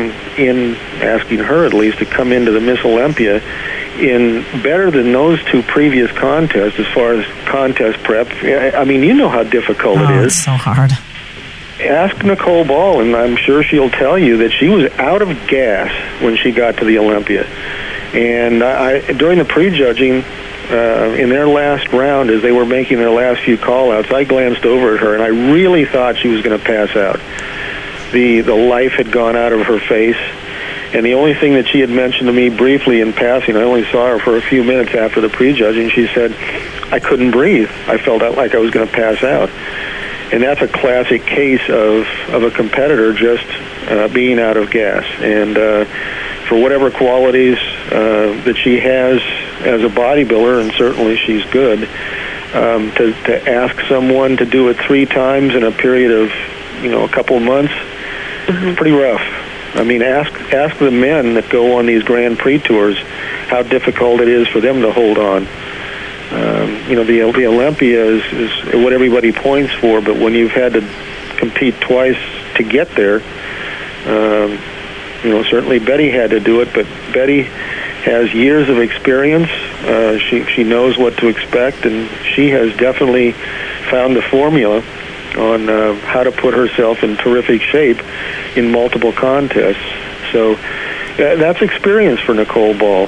S6: her at least to come into the Miss Olympia in better than those 2 previous contests as far as contest prep. I mean, you know how difficult it is.
S2: It's so hard.
S6: Ask Nicole Ball, and I'm sure she'll tell you that she was out of gas when she got to the Olympia. And during the prejudging, in their last round, as they were making their last few call-outs, I glanced over at her, and I really thought she was going to pass out. The life had gone out of her face, and the only thing that she had mentioned to me briefly in passing, I only saw her for a few minutes after the prejudging, she said, "I couldn't breathe. I felt like I was going to pass out." And that's a classic case of a competitor just being out of gas. And for whatever qualities that she has as a bodybuilder, and certainly she's good, To ask someone to do it 3 times in a period of, a couple of months, it's pretty rough. I mean, ask the men that go on these Grand Prix tours how difficult it is for them to hold on. The Olympia is what everybody points for, but when you've had to compete twice to get there, certainly Betty had to do it, but Betty has years of experience. She knows what to expect, and she has definitely found the formula on how to put herself in terrific shape in multiple contests. So that's experience for Nicole Ball.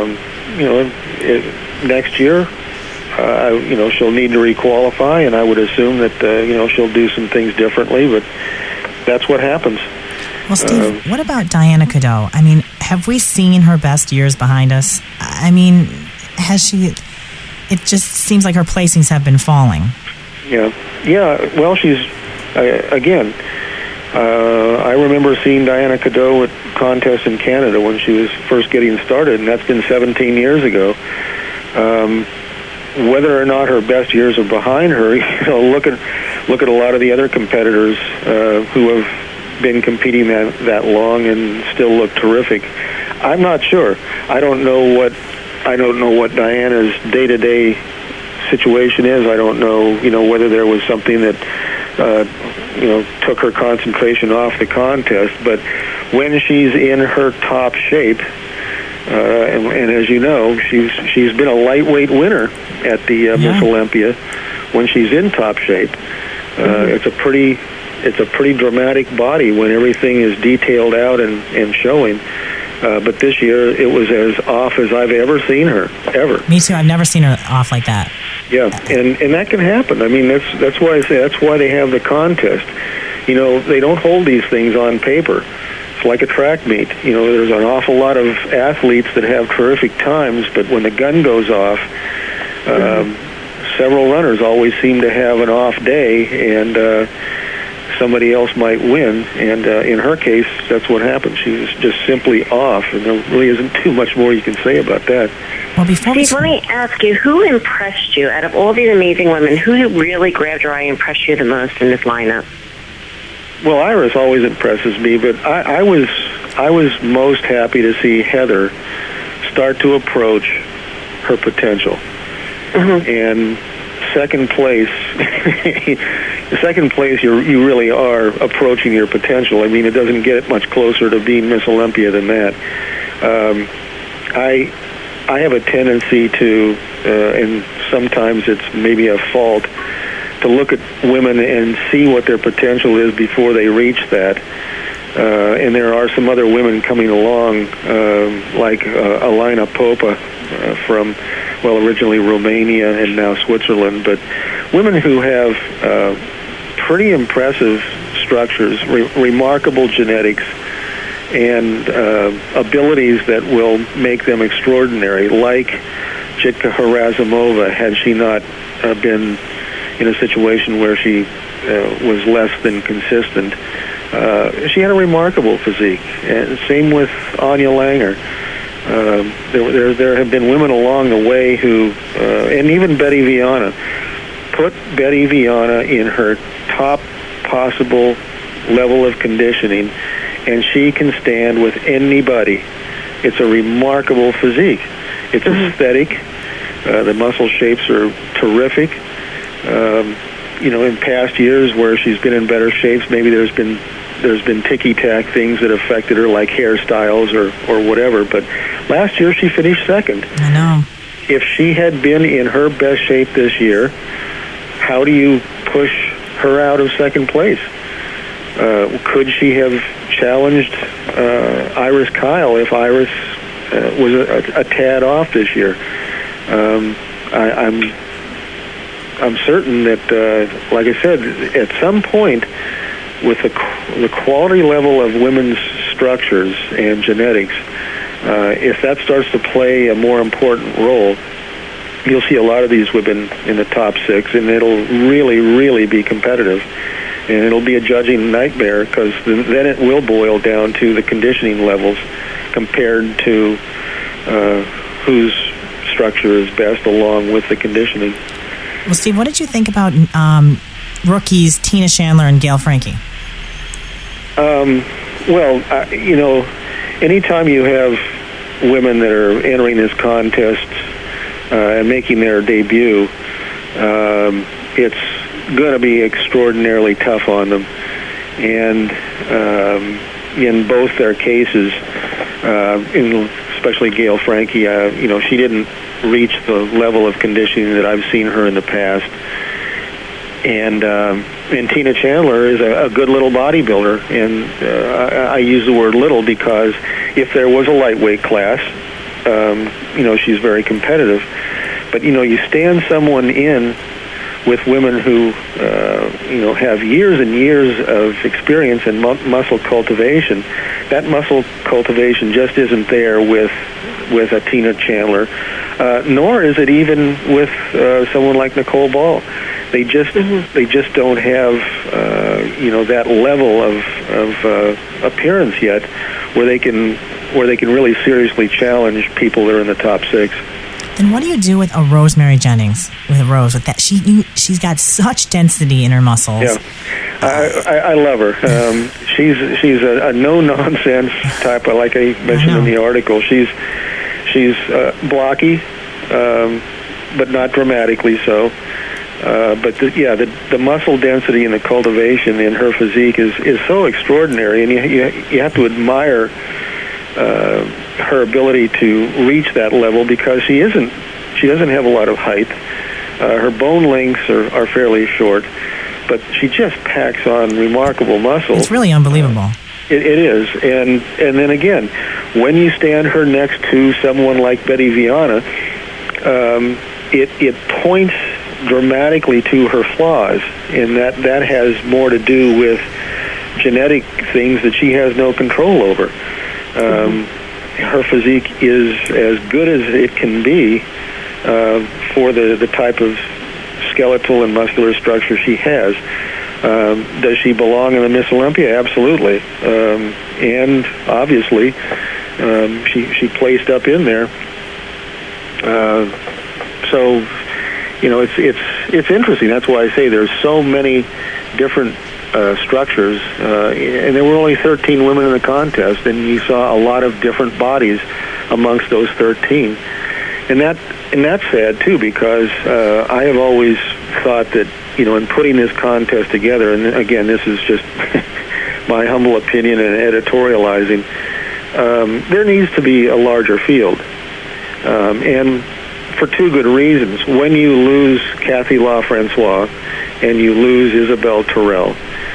S6: Next year, she'll need to requalify, and I would assume that she'll do some things differently, but that's what happens.
S2: Well, Steve, what about Diana Cadeau? I mean, have we seen her best years behind us? I mean, has she? It just seems like her placings have been falling.
S6: Yeah. Well, she's again. I remember seeing Diana Cadeau at contests in Canada when she was first getting started, and that's been 17 years ago. Whether or not her best years are behind her, look at a lot of the other competitors who have been competing that long and still look terrific. I'm not sure. I don't know what Diana's day-to-day situation is. I don't know, whether there was something that took her concentration off the contest. But when she's in her top shape, and as you know, she's been a lightweight winner at the Miss Olympia. When she's in top shape, it's a pretty dramatic body when everything is detailed out and showing. But this year, it was as off as I've ever seen her, ever.
S2: Me too. I've never seen her off like that.
S6: Yeah, and that can happen. I mean, that's why I say that's why they have the contest. They don't hold these things on paper. It's like a track meet. There's an awful lot of athletes that have terrific times, but when the gun goes off, several runners always seem to have an off day, and somebody else might win. And in her case, that's what happened. She was just simply off, and there really isn't too much more you can say about that.
S2: Well, Steve,
S3: let me ask you, who impressed you out of all these amazing women? Who really grabbed your eye and impressed you the most in this lineup?
S6: Well, Iris always impresses me, but I was most happy to see Heather start to approach her potential. And second place, you really are approaching your potential. I mean, it doesn't get much closer to being Miss Olympia than that. I have a tendency to, and sometimes it's maybe a fault, to look at women and see what their potential is before they reach that. And there are some other women coming along, like Alina Popa from, originally Romania and now Switzerland, but women who have pretty impressive structures, remarkable genetics, and abilities that will make them extraordinary, like Jitka Harasimova, had she not been in a situation where she was less than consistent. She had a remarkable physique. And same with Anya Langer. There have been women along the way who, and even Betty Viana, put Betty Viana in her top possible level of conditioning, and she can stand with anybody. It's a remarkable physique. It's aesthetic. The muscle shapes are terrific. In past years where she's been in better shapes, maybe there's been ticky-tack things that affected her, like hairstyles or whatever. But last year she finished second.
S2: I know.
S6: If she had been in her best shape this year, how do you push her out of second place? Could she have challenged Iris Kyle if Iris was a tad off this year? I'm certain that, like I said, at some point, with the quality level of women's structures and genetics, if that starts to play a more important role, you'll see a lot of these women in the top 6, and it'll really, really be competitive. And it'll be a judging nightmare, because then it will boil down to the conditioning levels compared to whose structure is best along with the conditioning.
S2: Well, Steve, what did you think about rookies Tina Chandler and Gail Frankie?
S6: Anytime you have women that are entering this contest and making their debut, it's going to be extraordinarily tough on them. And in both their cases, especially Gail Frankie, she didn't reach the level of conditioning that I've seen her in the past. And Tina Chandler is a good little bodybuilder, and I use the word little because if there was a lightweight class, she's very competitive. But you stand someone in with women who have years and years of experience in muscle cultivation. That muscle cultivation just isn't there with a Tina Chandler, nor is it even with someone like Nicole Ball. They just don't have that level of appearance yet where they can really seriously challenge people that are in the top 6.
S2: Then what do you do with a Rosemary Jennings? With Rose, with that she's got such density in her muscles.
S6: Yeah, I love her. She's a no nonsense type. Like I mentioned in the article, she's blocky, but not dramatically so. But the muscle density and the cultivation in her physique is so extraordinary, and you have to admire her ability to reach that level because she doesn't have a lot of height. Her bone lengths are fairly short, but she just packs on remarkable muscle.
S2: It's really unbelievable.
S6: It is, and then again, when you stand her next to someone like Betty Viana, it points dramatically to her flaws, and that has more to do with genetic things that she has no control over. Her physique is as good as it can be for the type of skeletal and muscular structure she has. Does she belong in the Miss Olympia? Absolutely. And obviously, she placed up in there. So, it's interesting. That's why I say there's so many different structures, and there were only 13 women in the contest, and you saw a lot of different bodies amongst those 13. And that's sad too, because I have always thought that in putting this contest together, and again, this is just my humble opinion and editorializing, there needs to be a larger field, and for two good reasons. When you lose Kathy LaFrancois and you lose Isabel Terrell,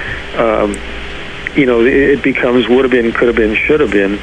S6: it becomes would have been, could have been, should have been.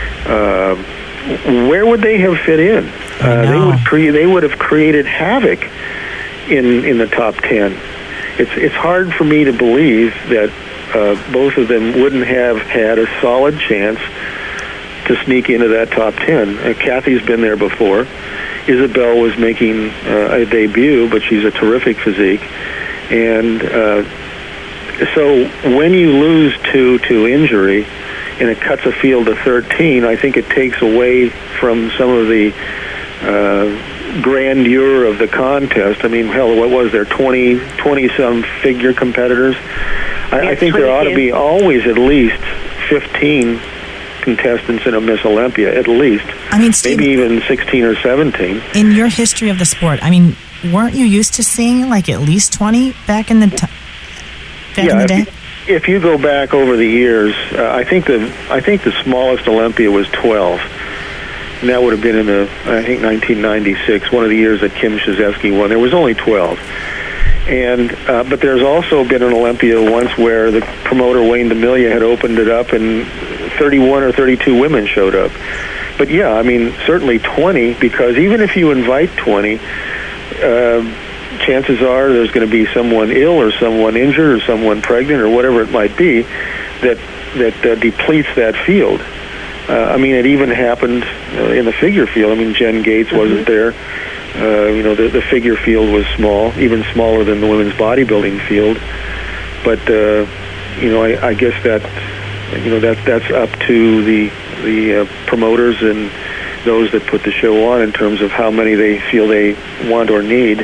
S6: Where would they have fit in? They would have created havoc in the top 10. It's hard for me to believe that both of them wouldn't have had a solid chance to sneak into that top 10. Kathy's been there before. Isabel was making a debut, but she's a terrific physique. And so when you lose two to injury and it cuts a field of 13, I think it takes away from some of the grandeur of the contest. I mean, hell, what was there, 20-some figure competitors? I think there ought to be always at least 15 contestants in a Miss Olympia, at least. I mean, Steve, maybe even 16 or 17.
S2: In your history of the sport, I mean, weren't you used to seeing like at least 20 back in the day?
S6: If you go back over the years, I think the smallest Olympia was 12. And that would have been in 1996, one of the years that Kim Krzyzewski won. There was only 12. And but there's also been an Olympia once where the promoter Wayne DeMilia had opened it up and 31 or 32 women showed up. But yeah, I mean, certainly 20, because even if you invite 20, chances are there's going to be someone ill or someone injured or someone pregnant or whatever it might be that depletes that field. I mean, it even happened in the figure field. I mean, Jen Gates wasn't there. The figure field was small, even smaller than the women's bodybuilding field. But I guess that's up to the promoters and those that put the show on in terms of how many they feel they want or need.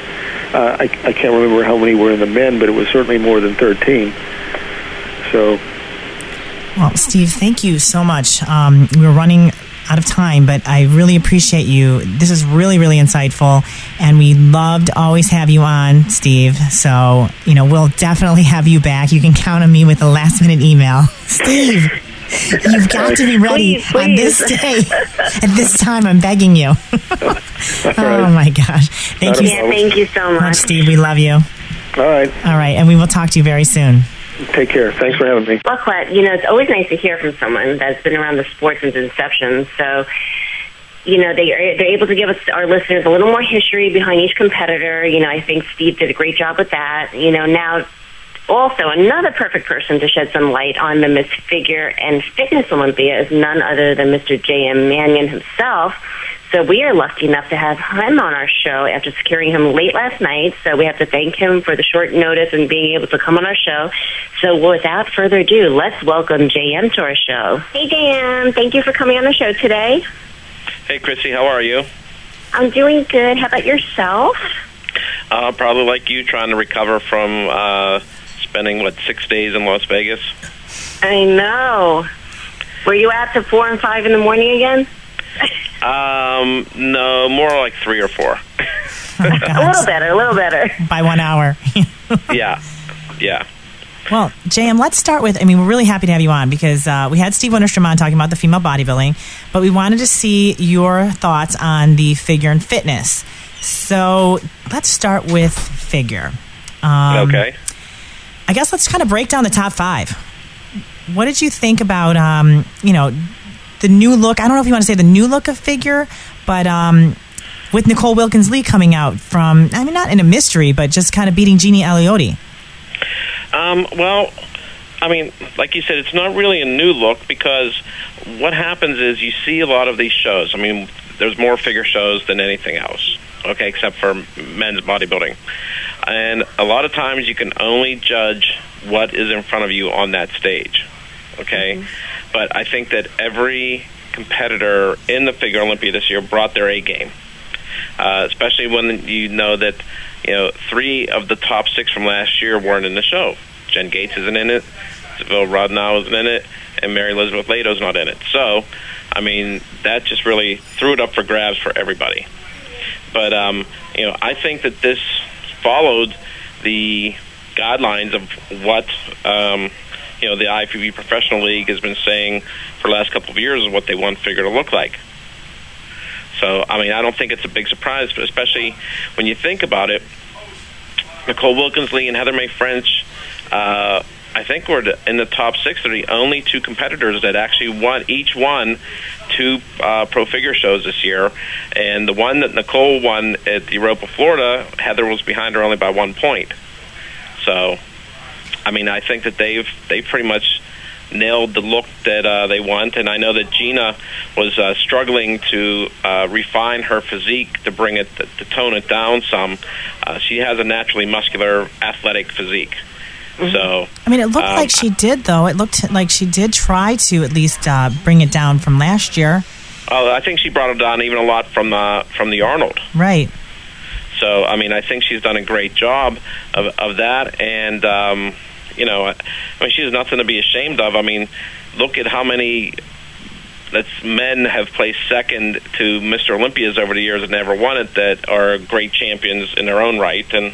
S6: I can't remember how many were in the men, but it was certainly more than 13. So,
S2: well, Steve, thank you so much. We're running out of time, but I really appreciate you. This is really, really insightful, and we love to always have you on, Steve. So, we'll definitely have you back. You can count on me with a last-minute email. Steve, you've got to be ready
S3: please.
S2: on this day. At this time, I'm begging you. Oh, my gosh. Thank you.
S3: Yeah, thank you so much.
S2: Steve. We love you.
S6: all right.
S2: All right, and we will talk to you very soon.
S6: Take care. Thanks for having me.
S3: Well, Colette, it's always nice to hear from someone that's been around the sport since inception. So, they're able to give us, our listeners, a little more history behind each competitor. I think Steve did a great job with that. Now, also, another perfect person to shed some light on the Miss Figure and Fitness Olympia is none other than Mr. J.M. Mannion himself. So we are lucky enough to have him on our show after securing him late last night. So we have to thank him for the short notice and being able to come on our show. So without further ado, let's welcome JM to our show. Hey, JM. Thank you for coming on the show today.
S7: Hey, Chrissy. How are you?
S3: I'm doing good. How about yourself?
S7: Probably like you, trying to recover from spending, 6 days in Las Vegas?
S3: I know. Were you out to 4 and 5 in the morning again?
S7: No, more like 3 or 4.
S3: A little better.
S2: By 1 hour.
S7: Yeah.
S2: Well, JM, let's start with, we're really happy to have you on because we had Steve Winterstrom on talking about the female bodybuilding, but we wanted to see your thoughts on the figure and fitness. So let's start with figure.
S7: Okay.
S2: I guess let's kind of break down the top 5. What did you think about, the new look? I don't know if you want to say the new look of figure, but with Nicole Wilkins-Lee coming out from, not in a mystery, but just kind of beating Jeannie Aliotti.
S7: Well, like you said, it's not really a new look because what happens is you see a lot of these shows. There's more figure shows than anything else, okay, except for men's bodybuilding. And a lot of times you can only judge what is in front of you on that stage, okay? Mm-hmm. But I think that every competitor in the Figure Olympia this year brought their A game, especially when you know that 3 of the top 6 from last year weren't in the show. Jen Gates isn't in it, Seville Rodnow isn't in it, and Mary Elizabeth Lato's not in it. So, that just really threw it up for grabs for everybody. But, I think that this followed the guidelines of what, the IFBB Professional League has been saying for the last couple of years is what they want figure to look like. So, I don't think it's a big surprise, but especially when you think about it, Nicole Wilkins-Lee and Heather May French, I think were in the top 6. They're the only 2 competitors that actually each won 2 pro figure shows this year. And the one that Nicole won at the Europa, Florida, Heather was behind her only by 1 point. So, I think that they've pretty much nailed the look that they want, and I know that Gina was struggling to refine her physique to bring it to tone it down some. She has a naturally muscular, athletic physique. Mm-hmm. So
S2: it looked like she did, though. It looked like she did try to at least bring it down from last year.
S7: Oh, I think she brought it down even a lot from the Arnold.
S2: Right.
S7: So I think she's done a great job of that, and she has nothing to be ashamed of. Look at how many men have placed second to Mr. Olympias over the years and never won it that are great champions in their own right. And,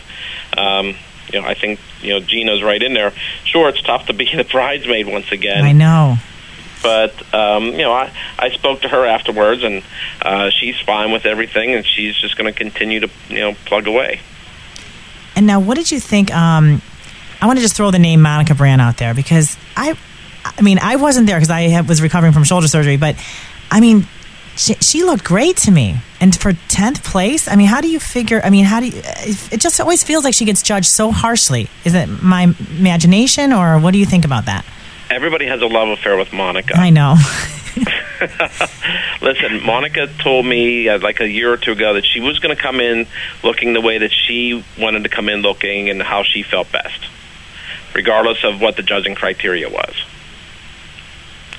S7: I think, Gina's right in there. Sure, it's tough to be the bridesmaid once again.
S2: I know.
S7: But, I spoke to her afterwards, and she's fine with everything, and she's just going to continue to, plug away.
S2: And now, what did you think? I want to just throw the name Monica Brand out there because I wasn't there because I was recovering from shoulder surgery, but she looked great to me. And for 10th place, how do you figure? It just always feels like she gets judged so harshly. Is it my imagination, or what do you think about that?
S7: Everybody has a love affair with Monica.
S2: I know.
S7: Listen, Monica told me like a year or 2 ago that she was going to come in looking the way that she wanted to come in looking and how she felt best, regardless of what the judging criteria was.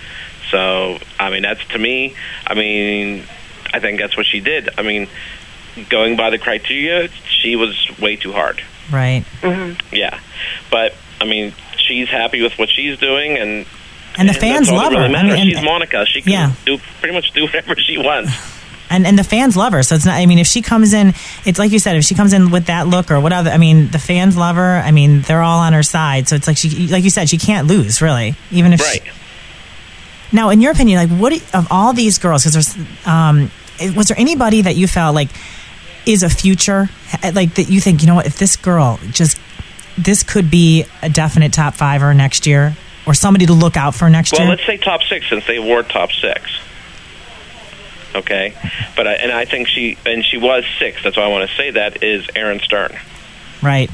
S7: So, that's to me, I think that's what she did. going by the criteria, she was way too hard.
S2: Right.
S7: Yeah, but I mean, she's happy with what she's doing, and
S2: the fans
S7: that's all
S2: love
S7: that
S2: her.
S7: really matters.
S2: I mean,
S7: She's Monica. She can pretty much do whatever she wants.
S2: And the fans love her. So it's not. I mean, if she comes in, it's like you said. If she comes in with that look or whatever, I mean, the fans love her. I mean, they're all on her side. So it's like like you said, she can't lose really, even if.
S7: Right.
S2: Now, in your opinion, like, what of all these girls? Because there's, was there anybody that you felt like is a future, like that you think, you know what, if this girl this could be a definite top fiver next year, or somebody to look out for next year?
S7: Well, let's say top 6 since they award top 6. Okay, but I think she was 6. That's why I want to say that is Erin Stern.
S2: Right.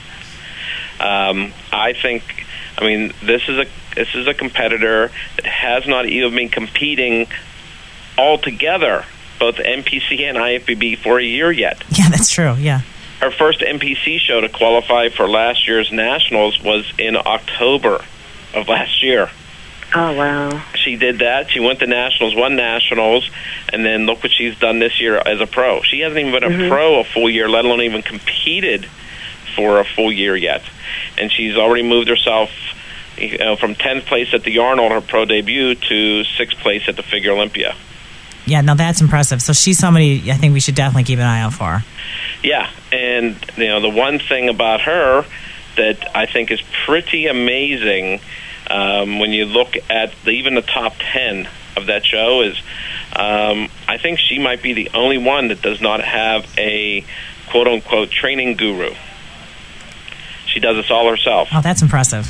S7: I think. I mean, this is a competitor that has not even been competing altogether, both NPC and IFBB, for a year yet.
S2: Yeah, that's true. Yeah.
S7: Her first NPC show to qualify for last year's Nationals was in October of last year.
S3: Oh, wow.
S7: She did that. She went to Nationals, won Nationals, and then look what she's done this year as a pro. She hasn't even been a pro a full year, let alone even competed for a full year yet. And she's already moved herself from 10th place at the Arnold, her pro debut, to 6th place at the Figure Olympia.
S2: Yeah, now that's impressive. So she's somebody I think we should definitely keep an eye out for.
S7: Yeah, and the one thing about her that I think is pretty amazing when you look at even the top 10 of that show is I think she might be the only one that does not have a quote-unquote training guru. She does this all herself.
S2: Oh, that's impressive.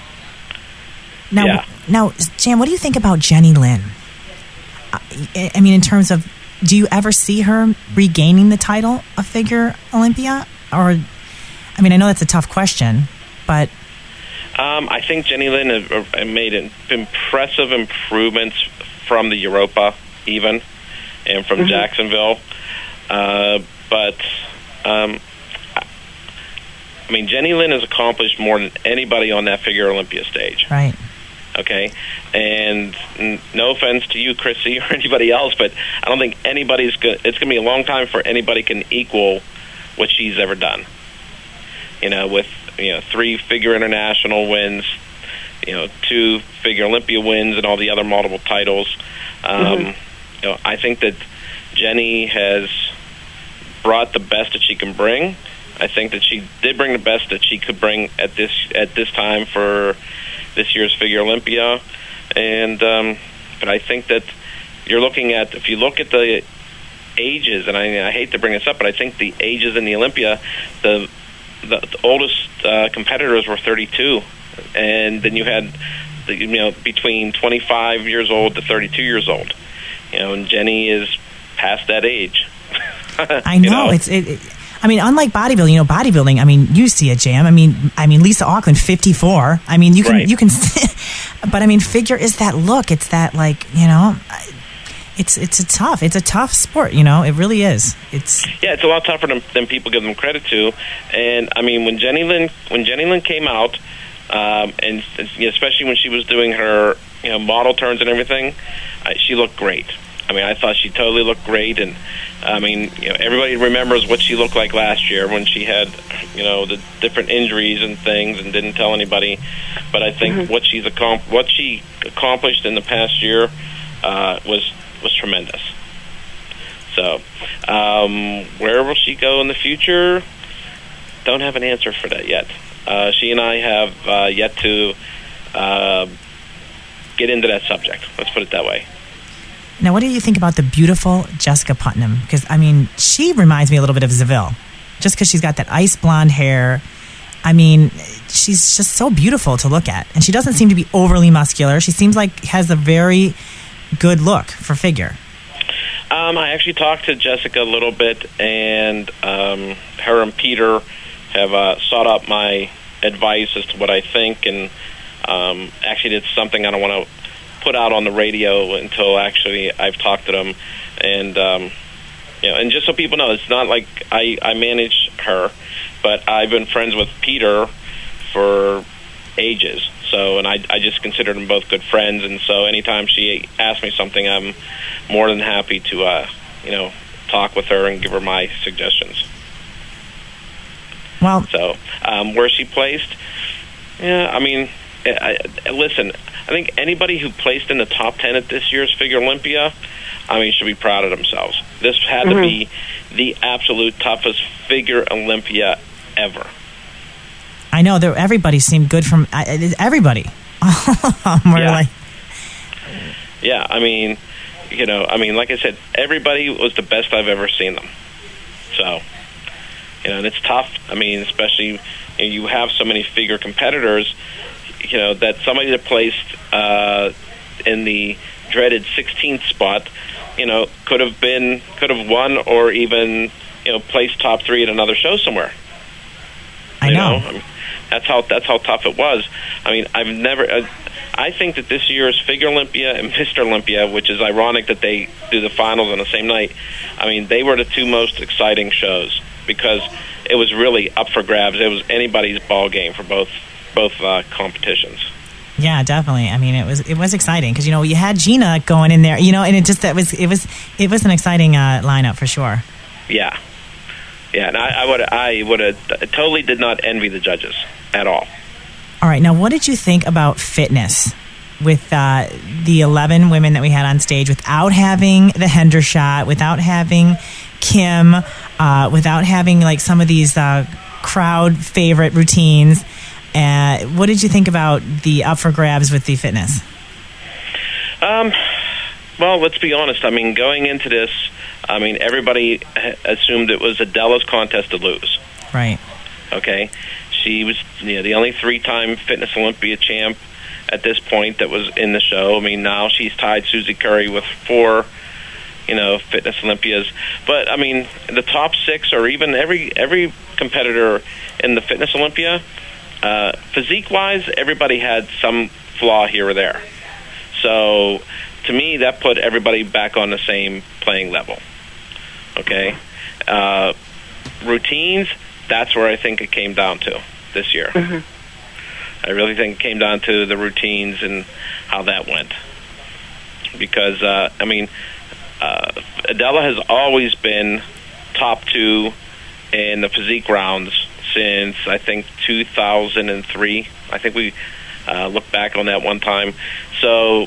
S2: Now,
S7: Yeah.
S2: Jan, what do you think about Jenny Lynn? I mean, in terms of, do you ever see her regaining the title of Figure Olympia? Or, I mean, I know that's a tough question, but...
S7: I think Jenny Lynn has made impressive improvements from the Europa, even, and from Jacksonville. But, I mean, Jenny Lynn has accomplished more than anybody on that Figure Olympia stage.
S2: Right.
S7: Okay, and no offense to you, Chrissy, or anybody else, but I don't think anybody's going. It's going to be a long time for anybody can equal what she's ever done. With 3 Figure International wins, 2 Figure Olympia wins, and all the other multiple titles. I think that Jenny has brought the best that she can bring. I think that she did bring the best that she could bring at this time for this year's Figure Olympia, and but I think that you're looking at, if you look at the ages, and I hate to bring this up, but I think the ages in the Olympia, the oldest competitors were 32, and then you had between 25 years old to 32 years old, and Jenny is past that age.
S2: I know. I mean, unlike bodybuilding, bodybuilding, I mean, you see it, Jam. I mean, Lisa Auckland, 54. I mean, you can, but I mean, figure is that look. It's that, like, it's a tough sport, it really is. It's a lot tougher
S7: than people give them credit to. And I mean, when Jenny Lynn came out, and especially when she was doing her, model turns and everything, she looked great. I mean, I thought she totally looked great, and I mean, everybody remembers what she looked like last year when she had, the different injuries and things, and didn't tell anybody. But I think what she accomplished in the past year was tremendous. So, where will she go in the future? Don't have an answer for that yet. She and I have yet to get into that subject. Let's put it that way.
S2: Now, what do you think about the beautiful Jessica Putnam? Because, I mean, she reminds me a little bit of Seville, just because she's got that ice blonde hair. I mean, she's just so beautiful to look at. And she doesn't seem to be overly muscular. She seems like has a very good look for figure.
S7: I actually talked to Jessica a little bit, and her and Peter have sought out my advice as to what I think, and actually it's something I don't want to put out on the radio until actually I've talked to them, and and just so people know, it's not like I manage her, but I've been friends with Peter for ages. So, and I just consider them both good friends, and so anytime she asks me something, I'm more than happy to talk with her and give her my suggestions.
S2: Well,
S7: So, where she placed, yeah, I mean, listen, I think anybody who placed in the top 10 at this year's Figure Olympia, I mean, should be proud of themselves. This had to be the absolute toughest Figure Olympia ever.
S2: I know that everybody seemed good from everybody.
S7: Yeah, I mean, like I said, everybody was the best I've ever seen them. So, and it's tough. I mean, especially you have so many figure competitors, that somebody that placed in the dreaded 16th spot, could have won or even, placed top 3 at another show somewhere.
S2: I know.
S7: I mean, that's how tough it was. I mean, I think that this year's Figure Olympia and Mr. Olympia, which is ironic that they do the finals on the same night, I mean, they were the two most exciting shows because it was really up for grabs. It was anybody's ball game for both competitions.
S2: Yeah, definitely. I mean, it was exciting because you had Gina going in there, and it was an exciting lineup for sure.
S7: Yeah, and I would have totally did not envy the judges at all.
S2: All right, now what did you think about fitness with the 11 women that we had on stage without having the Hendershot, without having Kim, without having like some of these crowd favorite routines? What did you think about the up for grabs with the fitness?
S7: Well, let's be honest. I mean, going into this, I mean, everybody assumed it was Adela's contest to lose.
S2: Right.
S7: Okay. She was the only 3-time Fitness Olympia champ at this point that was in the show. I mean, now she's tied Susie Curry with 4, Fitness Olympias. But, I mean, the top 6 or even every competitor in the Fitness Olympia, physique-wise, everybody had some flaw here or there. So, to me, that put everybody back on the same playing level. Okay? Routines, that's where I think it came down to this year. I really think it came down to the routines and how that went. Because, Adela has always been top 2 in the physique rounds since, I think, 2003. I think we looked back on that one time. So,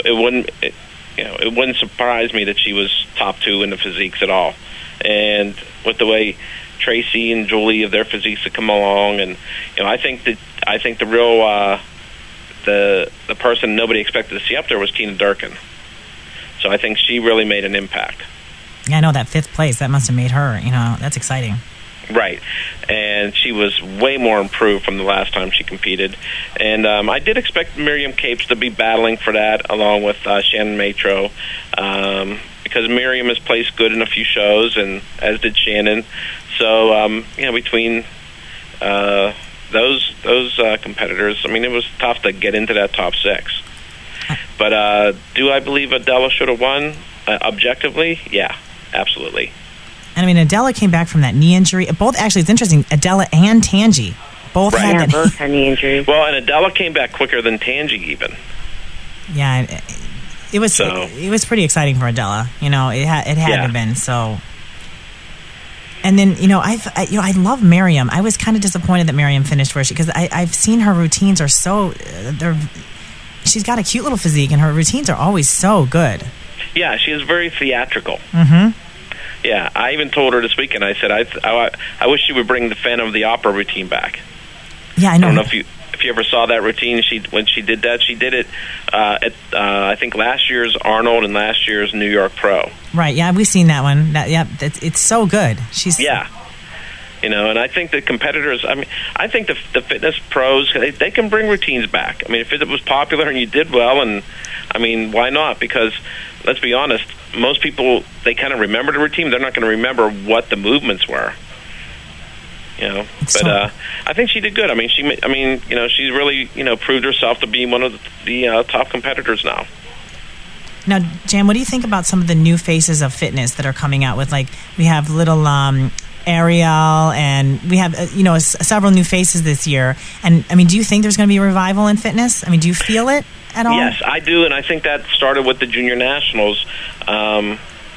S7: it wouldn't surprise me that she was top 2 in the physiques at all. And with the way Tracy and Julie of their physiques have come along, and I think the real the person nobody expected to see up there was Tina Durkin. So I think she really made an impact.
S2: Yeah, I know that 5th place, that must have made her, that's exciting.
S7: Right, and she was way more improved from the last time she competed. And I did expect Miriam Capes to be battling for that along with Shannon Matro, because Miriam has placed good in a few shows, and as did Shannon. So, between those competitors, I mean, it was tough to get into that top 6. But do I believe Adela should have won objectively? Yeah, absolutely.
S2: And I mean, Adela came back from that knee injury. It's interesting. Adela and Tangi both had that.
S3: Both had knee injuries.
S7: Well, and Adela came back quicker than Tangi even.
S2: Yeah, it was pretty exciting for Adela. It had to have been so. And then I love Miriam. I was kind of disappointed that Miriam finished where because I've seen her routines are so she's got a cute little physique and her routines are always so good.
S7: Yeah, she is very theatrical.
S2: Mm-hmm.
S7: Yeah, I even told her this weekend. I said I wish she would bring the Phantom of the Opera routine back.
S2: Yeah, I know.
S7: I don't know if you ever saw that routine. When she did that, she did it at I think last year's Arnold and last year's New York Pro.
S2: Right. Yeah, we've seen that one. It's so good. And
S7: I think the competitors. I mean, I think the fitness pros they can bring routines back. I mean, if it was popular and you did well, and I mean, why not? Because let's be honest, most people they kind of remember the routine. They're not going to remember what the movements were. But I think she did good. I mean, she's really proved herself to be one of the top competitors now.
S2: Now, Jan, what do you think about some of the new faces of fitness that are coming out with? Like, we have little Ariel, and we have several new faces this year. And I mean, do you think there's going to be a revival in fitness? I mean, do you feel it at all?
S7: Yes, I do, and I think that started with the Junior Nationals.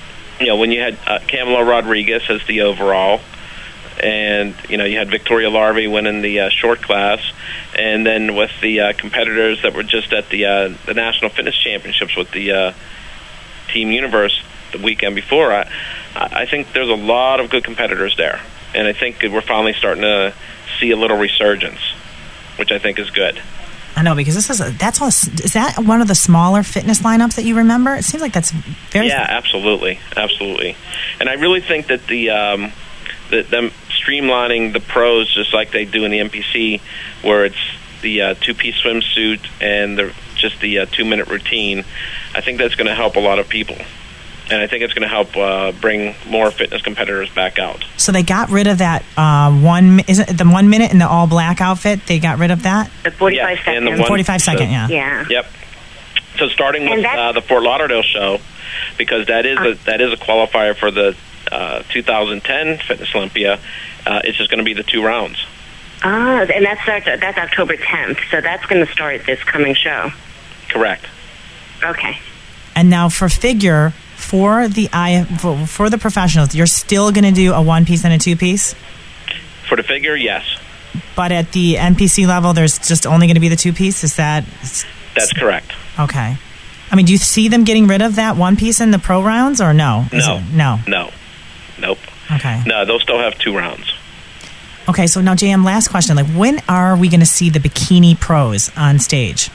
S7: when you had Kamala Rodriguez as the overall, and you had Victoria Larvey winning the short class, and then with the competitors that were just at the National Fitness Championships with the Team Universe the weekend before, I think there's a lot of good competitors there, and I think we're finally starting to see a little resurgence, which I think is good.
S2: I know, because is that one of the smaller fitness lineups that you remember? It seems like that's very...
S7: Yeah, absolutely. And I really think that them streamlining the pros just like they do in the NPC, where it's the two-piece swimsuit and just the 2-minute routine, I think that's going to help a lot of people. And I think it's going to help bring more fitness competitors back out.
S2: So they got rid of that isn't it the 1 minute in the all black outfit? They got rid of that?
S3: The 45 second.
S7: And the
S2: 45 second, yeah.
S3: Yeah.
S7: Yep. So starting with the Fort Lauderdale show, because that is a qualifier for the 2010 Fitness Olympia, it's just going to be the 2 rounds.
S3: And that's October 10th, so that's going to start this coming show.
S7: Correct.
S3: Okay.
S2: And now for figure, for the professionals, you're still going to do a 1-piece and a 2-piece?
S7: For the figure, yes.
S2: But at the NPC level, there's just only going to be the 2-piece? Is that...
S7: That's correct.
S2: Okay. I mean, do you see them getting rid of that 1-piece in the pro rounds, or no?
S7: No. Nope.
S2: Okay.
S7: No, they'll still have 2 rounds.
S2: Okay, so now, JM, last question. When are we going to see the bikini pros on stage?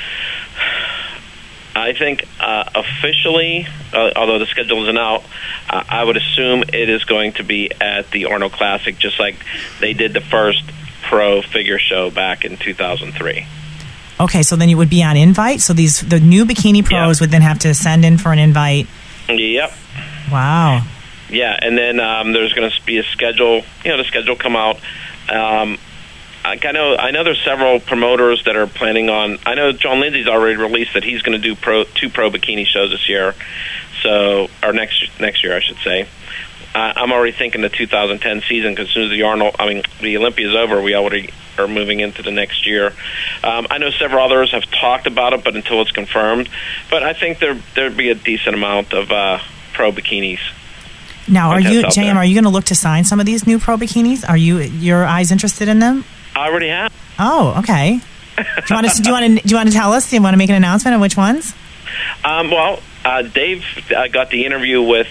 S7: I think officially, although the schedule isn't out, I would assume it is going to be at the Arnold Classic, just like they did the first pro figure show back in 2003.
S2: Okay, so then you would be on invite? So the new bikini pros would then have to send in for an invite?
S7: Yep.
S2: Wow.
S7: Yeah, and then there's going to be a schedule, the schedule come out. I know there's several promoters that are planning on. I know John Lindsay's already released that he's going to do 2 pro bikini shows this year, or next year I should say. I'm already thinking the 2010 season, because as soon as the Olympia is over, we already are moving into the next year. I know several others have talked about it, but until it's confirmed. But I think there'd be a decent amount of pro bikinis.
S2: Now, are you going to look to sign some of these new pro bikinis? Are your eyes interested in them?
S7: I already have.
S2: Oh, okay. Do you want to tell us? Do you want to make an announcement on which ones?
S7: Dave got the interview with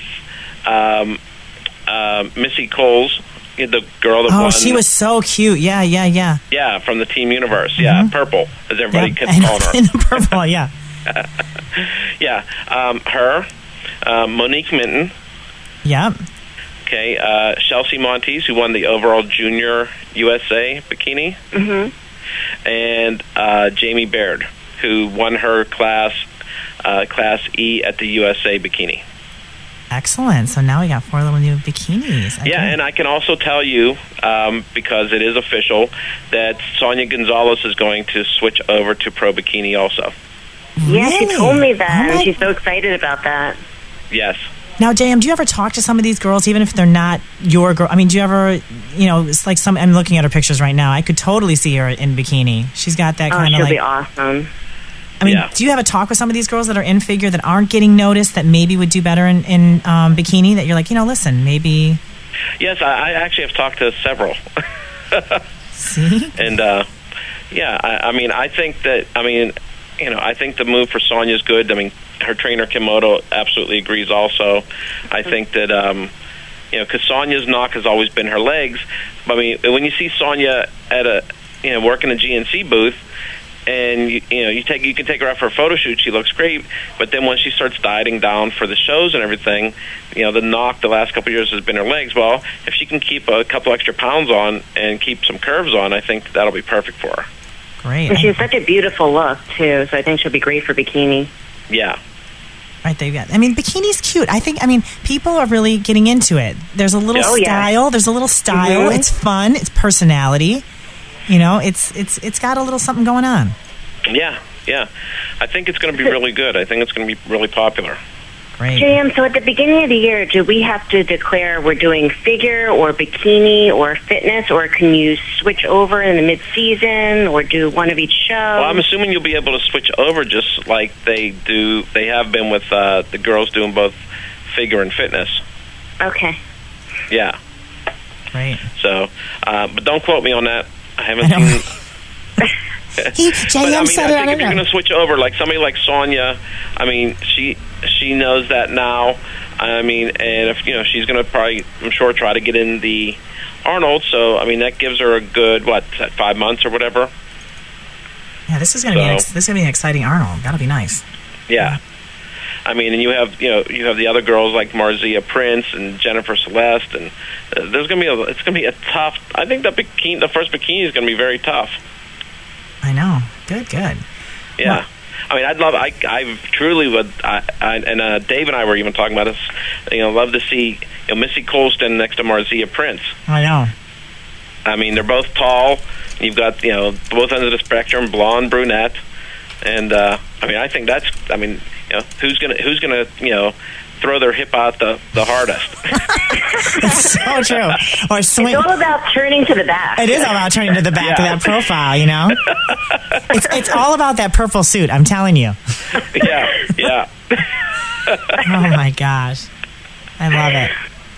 S7: Missy Coles, the girl that won.
S2: Oh, she was so cute. Yeah.
S7: Yeah, from the Team Universe. Yeah, Purple, as everybody kept calling her.
S2: In Purple, yeah.
S7: Yeah, her, Monique Minton.
S2: Yep.
S7: Okay, Chelsea Montes, who won the overall junior USA bikini. Mm-hmm. And Jamie Baird, who won her class E at the USA bikini.
S2: Excellent. So now we got 4 little new bikinis. Okay.
S7: Yeah, and I can also tell you, because it is official, that Sonia Gonzalez is going to switch over to pro bikini also.
S2: Really?
S3: Yeah, she told me that, and she's so excited about that.
S7: Yes.
S2: Now, JM, do you ever talk to some of these girls, even if they're not your girl? I mean, do you ever, it's like I'm looking at her pictures right now. I could totally see her in bikini. She's got that kind of
S3: she'll be awesome.
S2: I mean, do you have a talk with some of these girls that are in figure that aren't getting noticed, that maybe would do better in bikini, that you're like, listen, maybe...
S7: Yes, I actually have talked to several.
S2: See?
S7: And, I think the move for Sonya is good. I mean, her trainer, Kimoto, absolutely agrees also. I think that, because Sonya's knock has always been her legs. I mean, when you see Sonya at working a GNC booth, and you can take her out for a photo shoot, she looks great. But then when she starts dieting down for the shows and everything, the knock the last couple of years has been her legs. Well, if she can keep a couple extra pounds on and keep some curves on, I think that'll be perfect for her.
S2: Great.
S3: And she has such a beautiful look too, so I think she'll be great for bikini.
S7: Yeah.
S2: Right there, yeah. I mean, bikini's cute. People are really getting into it. There's a little style. Yeah. There's a little style. Mm-hmm. It's fun. It's personality. It's got a little something going on.
S7: Yeah. I think it's going to be really good. I think it's going to be really popular.
S2: Great.
S3: JM, so at the beginning of the year, do we have to declare we're doing figure or bikini or fitness, or can you switch over in the mid-season or do one of each show?
S7: Well, I'm assuming you'll be able to switch over just like they have been with the girls doing both figure and fitness.
S3: Okay.
S7: Yeah.
S2: Right.
S7: So, but don't quote me on that. I haven't
S2: I know.
S7: seen.
S2: JM said it on
S7: if you're
S2: it.
S7: going to switch over, like somebody like Sonya, I mean, she knows that now. I mean, and if she's going to probably, I'm sure, try to get in the Arnold. So, I mean, that gives her a good 5 months or whatever.
S2: Yeah, this is going to be an exciting Arnold. That'll be nice.
S7: Yeah. I mean, and you have the other girls like Marzia Prince and Jennifer Celeste, and it's going to be a tough. I think the first bikini is going to be very tough.
S2: I know. Good.
S7: Yeah.
S2: Well,
S7: I mean, I truly would, and Dave and I were even talking about this. Love to see Missy Colston next to Marzia Prince.
S2: I know.
S7: I mean, they're both tall. You've got both ends of the spectrum, blonde, brunette, and I mean, I think that's. I mean, who's gonna throw their hip out the hardest?
S2: It's so true. Or swing.
S3: It's all about turning to the back.
S2: It is all about turning to the back of that profile, It's all about that purple suit, I'm telling you.
S7: Yeah.
S2: Oh, my gosh. I love it.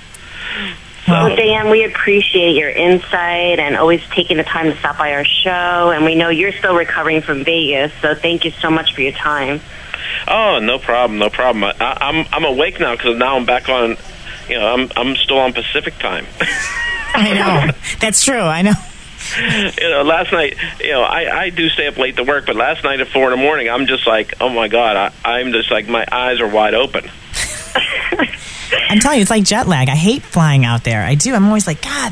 S3: Well, Dan, we appreciate your insight and always taking the time to stop by our show. And we know you're still recovering from Vegas, so thank you so much for your time.
S7: Oh, no problem. I'm awake now because now I'm back on. I'm still on Pacific time.
S2: I know. That's true. I know.
S7: Last night, I do stay up late to work, but last night at 4 a.m, I'm just like, oh my God, I'm just like, my eyes are wide open.
S2: I'm telling you, it's like jet lag. I hate flying out there. I do. I'm always like, God,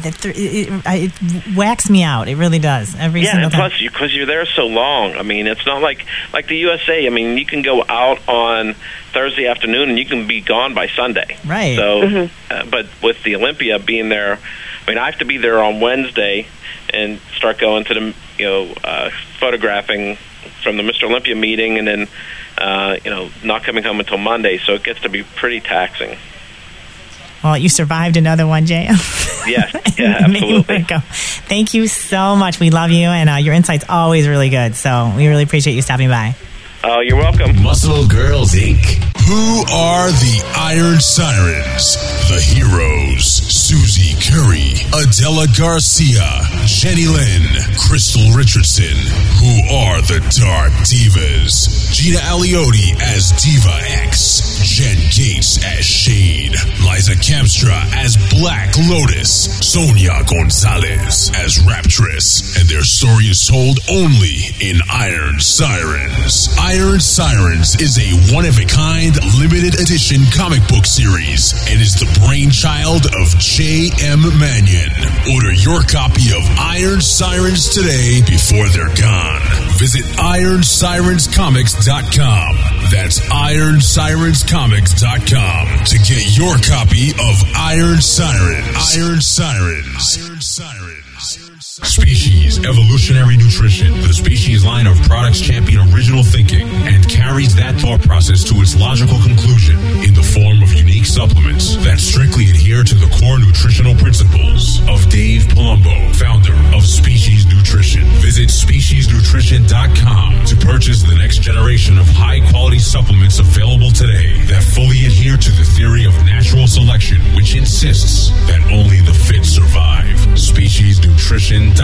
S2: it whacks me out. It really does. Every single time.
S7: Plus, because you're there so long. I mean, it's not like the USA. I mean, you can go out on Thursday afternoon and you can be gone by Sunday.
S2: Right.
S7: So, but with the Olympia being there, I mean, I have to be there on Wednesday and start going to the photographing from the Mr. Olympia meeting, and then not coming home until Monday. So it gets to be pretty taxing.
S2: Well, you survived another one, Jay.
S7: Yeah, absolutely.
S2: Thank you so much. We love you, and your insight's always really good. So we really appreciate you stopping by.
S7: Oh, you're welcome.
S1: Muscle Girls, Inc.
S8: Who are the Iron Sirens? The heroes: Susie Curry, Adela Garcia, Jenny Lynn, Crystal Richardson. Who are the Dark Divas? Gina Aliotti as Diva X, Jen Gates as Shade, Liza Kamstra as Black Lotus, Sonia Gonzalez as Raptress, and their story is told only in Iron Sirens. Iron Sirens is a one-of-a-kind, limited edition comic book series and is the brainchild of J.M. Mannion. Order your copy of Iron Sirens today before they're gone. Visit IronSirensComics.com. That's IronSirensComics.com to get your copy of Iron Sirens. Iron Sirens. Iron Sirens. Species Evolutionary Nutrition. The Species line of products champion original thinking and carries that thought process to its logical conclusion in the form of unique supplements that strictly adhere to the core nutritional principles of Dave Palumbo, founder of Species Nutrition. Visit speciesnutrition.com to purchase the next generation of high-quality supplements available today that fully adhere to the theory of natural selection, which insists that only the fit survive. Speciesnutrition.com.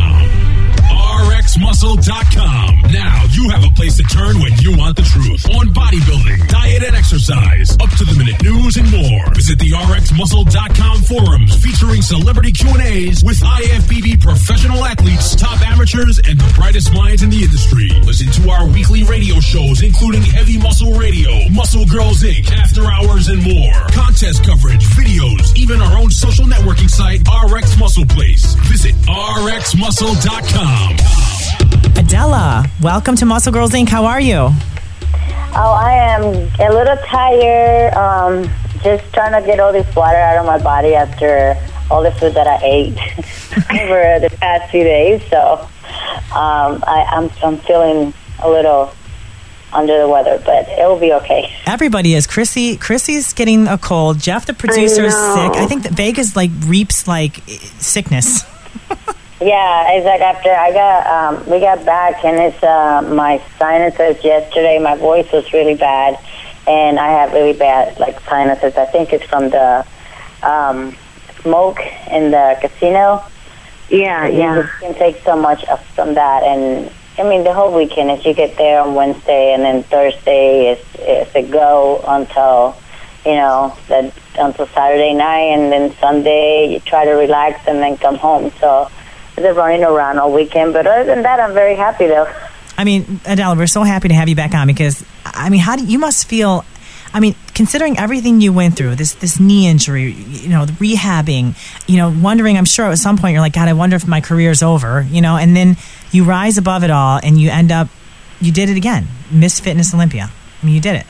S8: RxMuscle.com. Now you have a place to turn when you want the truth on bodybuilding, diet, and exercise, up-to-the-minute news, and more. Visit the RxMuscle.com forums featuring celebrity Q&As with IFBB professional athletes, top amateurs, and the brightest minds in the industry. Listen to our weekly radio shows, including Heavy Muscle Radio, Muscle Girls Inc., After Hours, and more. Contest coverage, videos, even our own social networking site, RX Muscle Place. Visit RxMuscle.com.
S2: Adela, welcome to Muscle Girls Inc. How are you?
S9: Oh, I am a little tired. Just trying to get all this water out of my body after all the food that I ate over the past few days. So I'm feeling a little under the weather, but it will be okay.
S2: Everybody is. Chrissy's getting a cold. Jeff, the producer, is sick. I think that Vegas reaps sickness.
S9: Yeah, it's like after we got back, and it's my sinuses yesterday. My voice was really bad, and I have really bad like sinuses. I think it's from the smoke in the casino.
S3: Yeah.
S9: You can take so much from that, and I mean the whole weekend. If you get there on Wednesday and then Thursday is a go until until Saturday night, and then Sunday you try to relax and then come home. So they're running around all weekend. But other than that, I'm very happy though.
S2: I mean, Adela, we're so happy to have you back on because, I mean, you must feel, I mean, considering everything you went through, this knee injury, the rehabbing, wondering, I'm sure at some point you're like, God, I wonder if my career's over, and then you rise above it all and you did it again, Miss Fitness Olympia. I mean, you did it.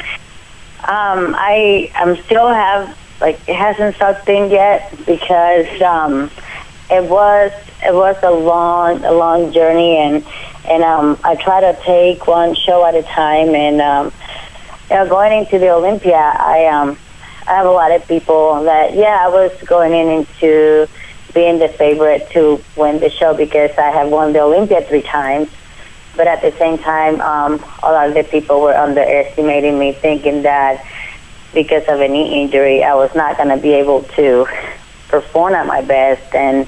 S9: I'm still have, it hasn't sucked in yet because it was a long journey, and I try to take one show at a time. And going into the Olympia, I have a lot of people that I was going into being the favorite to win the show because I have won the Olympia 3 times. But at the same time, a lot of the people were underestimating me, thinking that because of a knee injury, I was not going to be able to perform at my best. And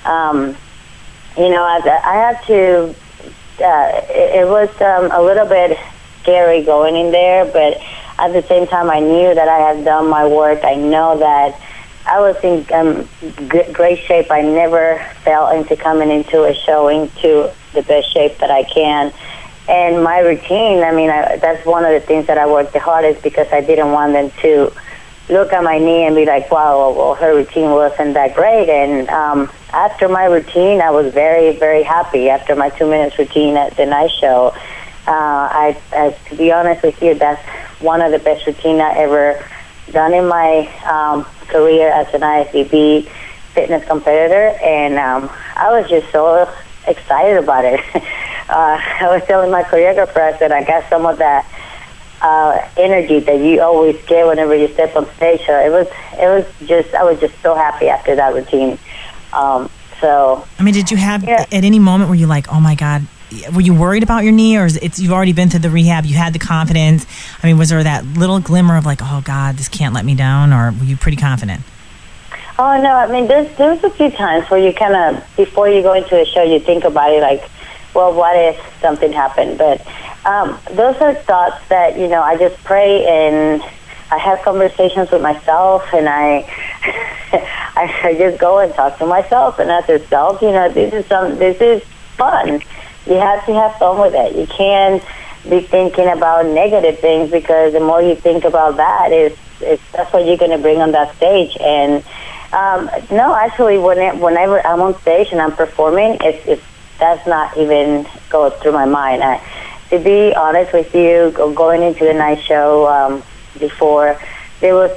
S9: I had to. It was a little bit scary going in there, but at the same time, I knew that I had done my work. I know that I was in great shape. I never fell into coming into a show into the best shape that I can. And my routine, I mean, that's one of the things that I worked the hardest because I didn't want them to look at my knee and be like, wow, well, her routine wasn't that great. And after my routine, I was very, very happy. After my 2 minutes routine at the night show, to be honest with you, that's one of the best routines I ever done in my career as an IFBB fitness competitor. And I was just so excited about it. I was telling my choreographer, I said, I got some of that energy that you always get whenever you step on stage. So I was just so happy after that routine. So
S2: I mean, did you have at any moment where you like, oh my God, were you worried about your knee, or you've already been through the rehab, you had the confidence? I mean, was there that little glimmer of like, oh God, this can't let me down, or were you pretty confident?
S9: Oh no, I mean, there's a few times where you kind of, before you go into a show, you think about it like, well, what if something happened? But those are thoughts that, I just pray and I have conversations with myself, and I just go and talk to myself and ask myself, this is fun. You have to have fun with it. You can't be thinking about negative things, because the more you think about that, that's what you're going to bring on that stage. And no, actually, whenever I'm on stage and I'm performing, it's that's not even go through my mind. To be honest with you, going into the night show before, there was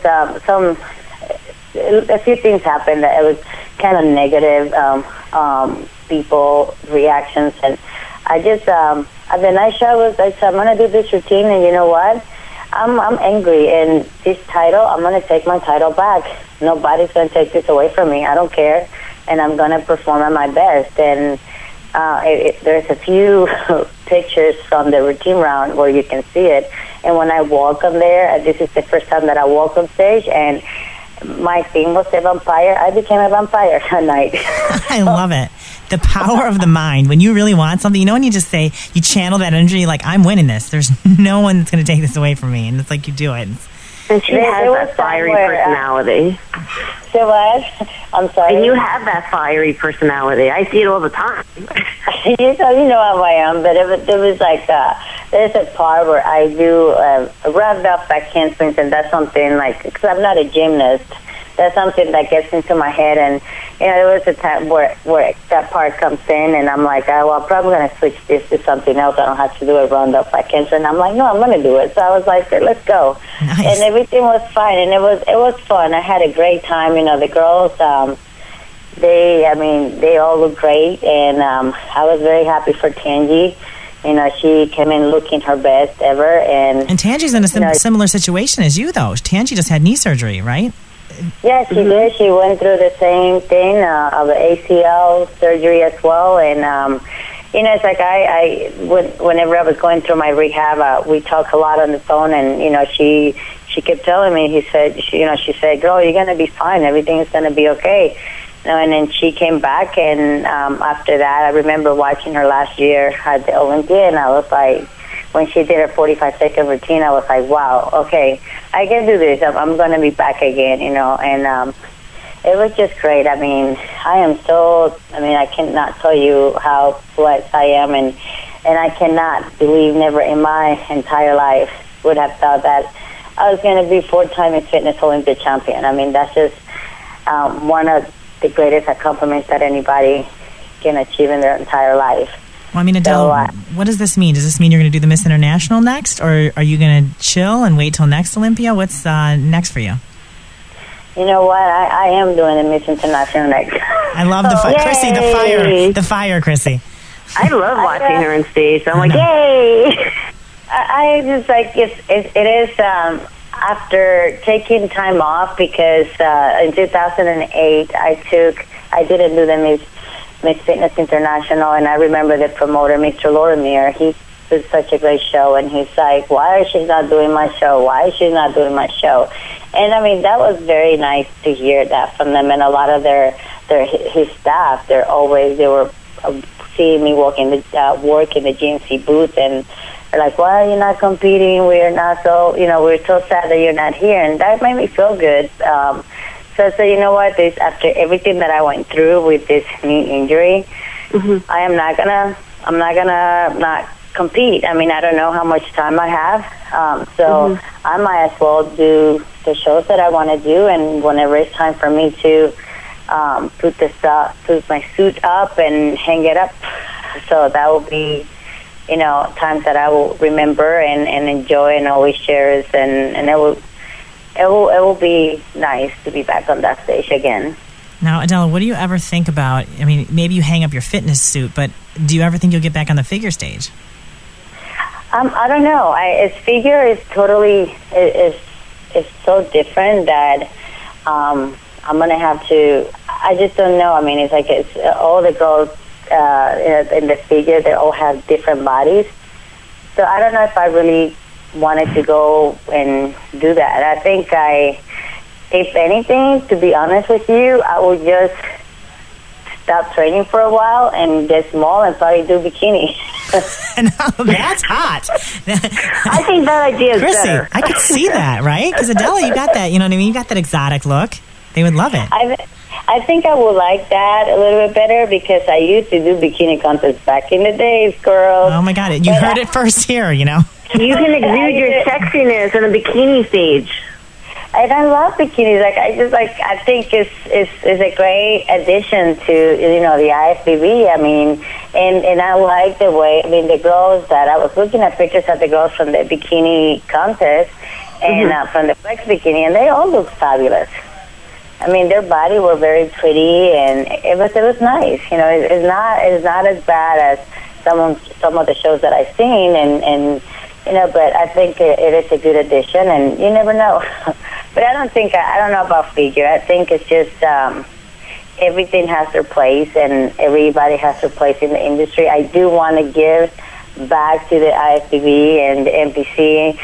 S9: a few things happened that it was kind of negative people reactions, and I just at the night show I said, I'm going to do this routine, and you know what? I'm angry, and this title, I'm going to take my title back. Nobody's going to take this away from me. I don't care, and I'm going to perform at my best. And there's a few pictures from the routine round where you can see it. And when I walk on there, this is the first time that I walk on stage, and my theme was a vampire. I became a vampire that night.
S2: I love it. The power of the mind. When you really want something, when you just say, you channel that energy, like, I'm winning this. There's no one that's going to take this away from me. And it's like you do it.
S3: And she has that fiery personality.
S9: So what? I'm sorry.
S3: And you have that fiery personality. I see it all the time.
S9: You know how I am, but there was like there's a part where I do round up back handsprings, and that's something like, because I'm not a gymnast, that's something that gets into my head. And there was a time where that part comes in, and I'm like, I'm probably going to switch this to something else. I don't have to do a round up back handspring. And I'm like, no, I'm going to do it. So I was like, let's go.
S2: Nice.
S9: And everything was fine, and it was fun. I had a great time. The girls, they all look great, and I was very happy for Tangi. She came in looking her best ever. And
S2: Tangi's in a similar situation as you, though. Tangi just had knee surgery, right?
S9: Yeah, she did. She went through the same thing, of the ACL surgery as well. And, it's like whenever I was going through my rehab, we talked a lot on the phone, and she kept telling me. She said, "Girl, you're gonna be fine. Everything is gonna be okay." And then she came back, and after that, I remember watching her last year at the Olympia, and I was like, when she did her 45-second routine, I was like, "Wow, okay, I can do this. I'm gonna be back again," and. It was just great. I mean, I cannot tell you how blessed I am, and I cannot believe never in my entire life would have thought that I was going to be 4-time Miss Fitness Olympia champion. I mean, that's just one of the greatest accomplishments that anybody can achieve in their entire life.
S2: Well, I mean, Adele, what does this mean? Does this mean you're going to do the Miss International next, or are you going to chill and wait till next Olympia? What's next for you?
S9: You know what? I am doing the Miss International next.
S2: I love the Chrissy, the fire, Chrissy.
S3: I love watching her on stage. I'm like, yay!
S9: I just like it is after taking time off because in 2008 I didn't do the Miss Fitness International, and I remember the promoter, Mr. Lorimer. He was such a great show, and he's like, "Why is she not doing my show? Why is she not doing my show?" And I mean, that was very nice to hear that from them. And a lot of his staff, they were seeing me work in the GNC booth, and they're like, "Why are you not competing? We're not so, we're so sad that you're not here." And that made me feel good. So you know what? After everything that I went through with this knee injury, I'm not gonna not compete. I mean, I don't know how much time I have, so I might as well do the shows that I want to do, and whenever it's time for me to put my suit up and hang it up, so that will be, times that I will remember and enjoy and always cherish, and it will be nice to be back on that stage again.
S2: Now, Adela, what do you ever think about? I mean, maybe you hang up your fitness suit, but do you ever think you'll get back on the figure stage?
S9: I don't know. Figure is totally is so different that I'm gonna have to. I just don't know. I mean, it's like all the girls in the figure. They all have different bodies, so I don't know if I really wanted to go and do that. I think if anything, to be honest with you, I would just stop training for a while and get small and probably do bikini.
S2: No, that's hot.
S3: I think that idea is
S2: Chrissy,
S3: better.
S2: I could see that, right? Because Adela, you got that, you know what I mean? You got that exotic look. They would love it.
S9: I think I would like that a little bit better because I used to do bikini contests back in the days, girl.
S2: Oh, my God. You heard it first here,
S3: You can exude your sexiness on a bikini stage.
S9: And I love bikinis. I think it's a great addition to the IFBB. I mean, and I like the way. I mean, the girls that I was looking at pictures of the girls from the bikini contest and from the flex bikini, and they all look fabulous. I mean, their body were very pretty, and it was nice. It's not as bad as some of the shows that I've seen, and but I think it is a good addition, and you never know. But I don't know about figure. I think it's just everything has their place, and everybody has their place in the industry. I do want to give back to the IFBB and the NPC,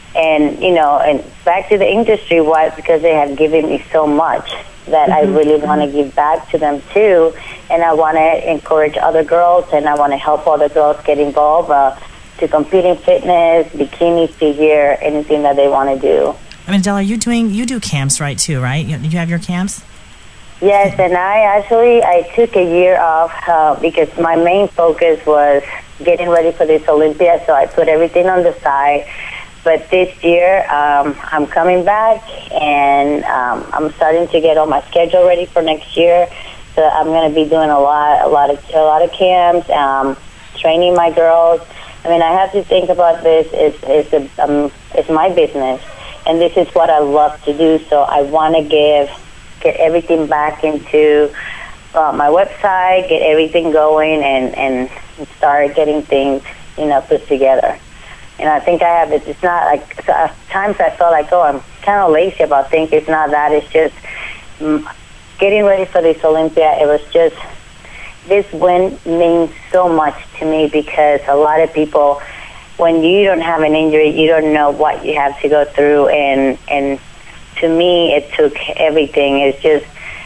S9: and back to the industry. Why? Because they have given me so much that I really want to give back to them too, and I want to encourage other girls, and I want to help other girls get involved to compete in fitness, bikini, figure, anything that they want to do.
S2: I mean, Adela, you do camps, right, too, right? You have your camps?
S9: Yes, and I took a year off because my main focus was getting ready for this Olympia, so I put everything on the side. But this year, I'm coming back, and I'm starting to get all my schedule ready for next year. So I'm going to be doing a lot of camps, training my girls. I mean, I have to think about this. It's my business, and this is what I love to do. So I want to get everything back into my website, get everything going, and start getting things, put together. I think I have it. It's not like at times I felt like, I'm kind of lazy about things. It's not that. It's just getting ready for this Olympia. It was just, this win means so much to me because a lot of people, when you don't have an injury, you don't know what you have to go through, and to me, it took everything. It's just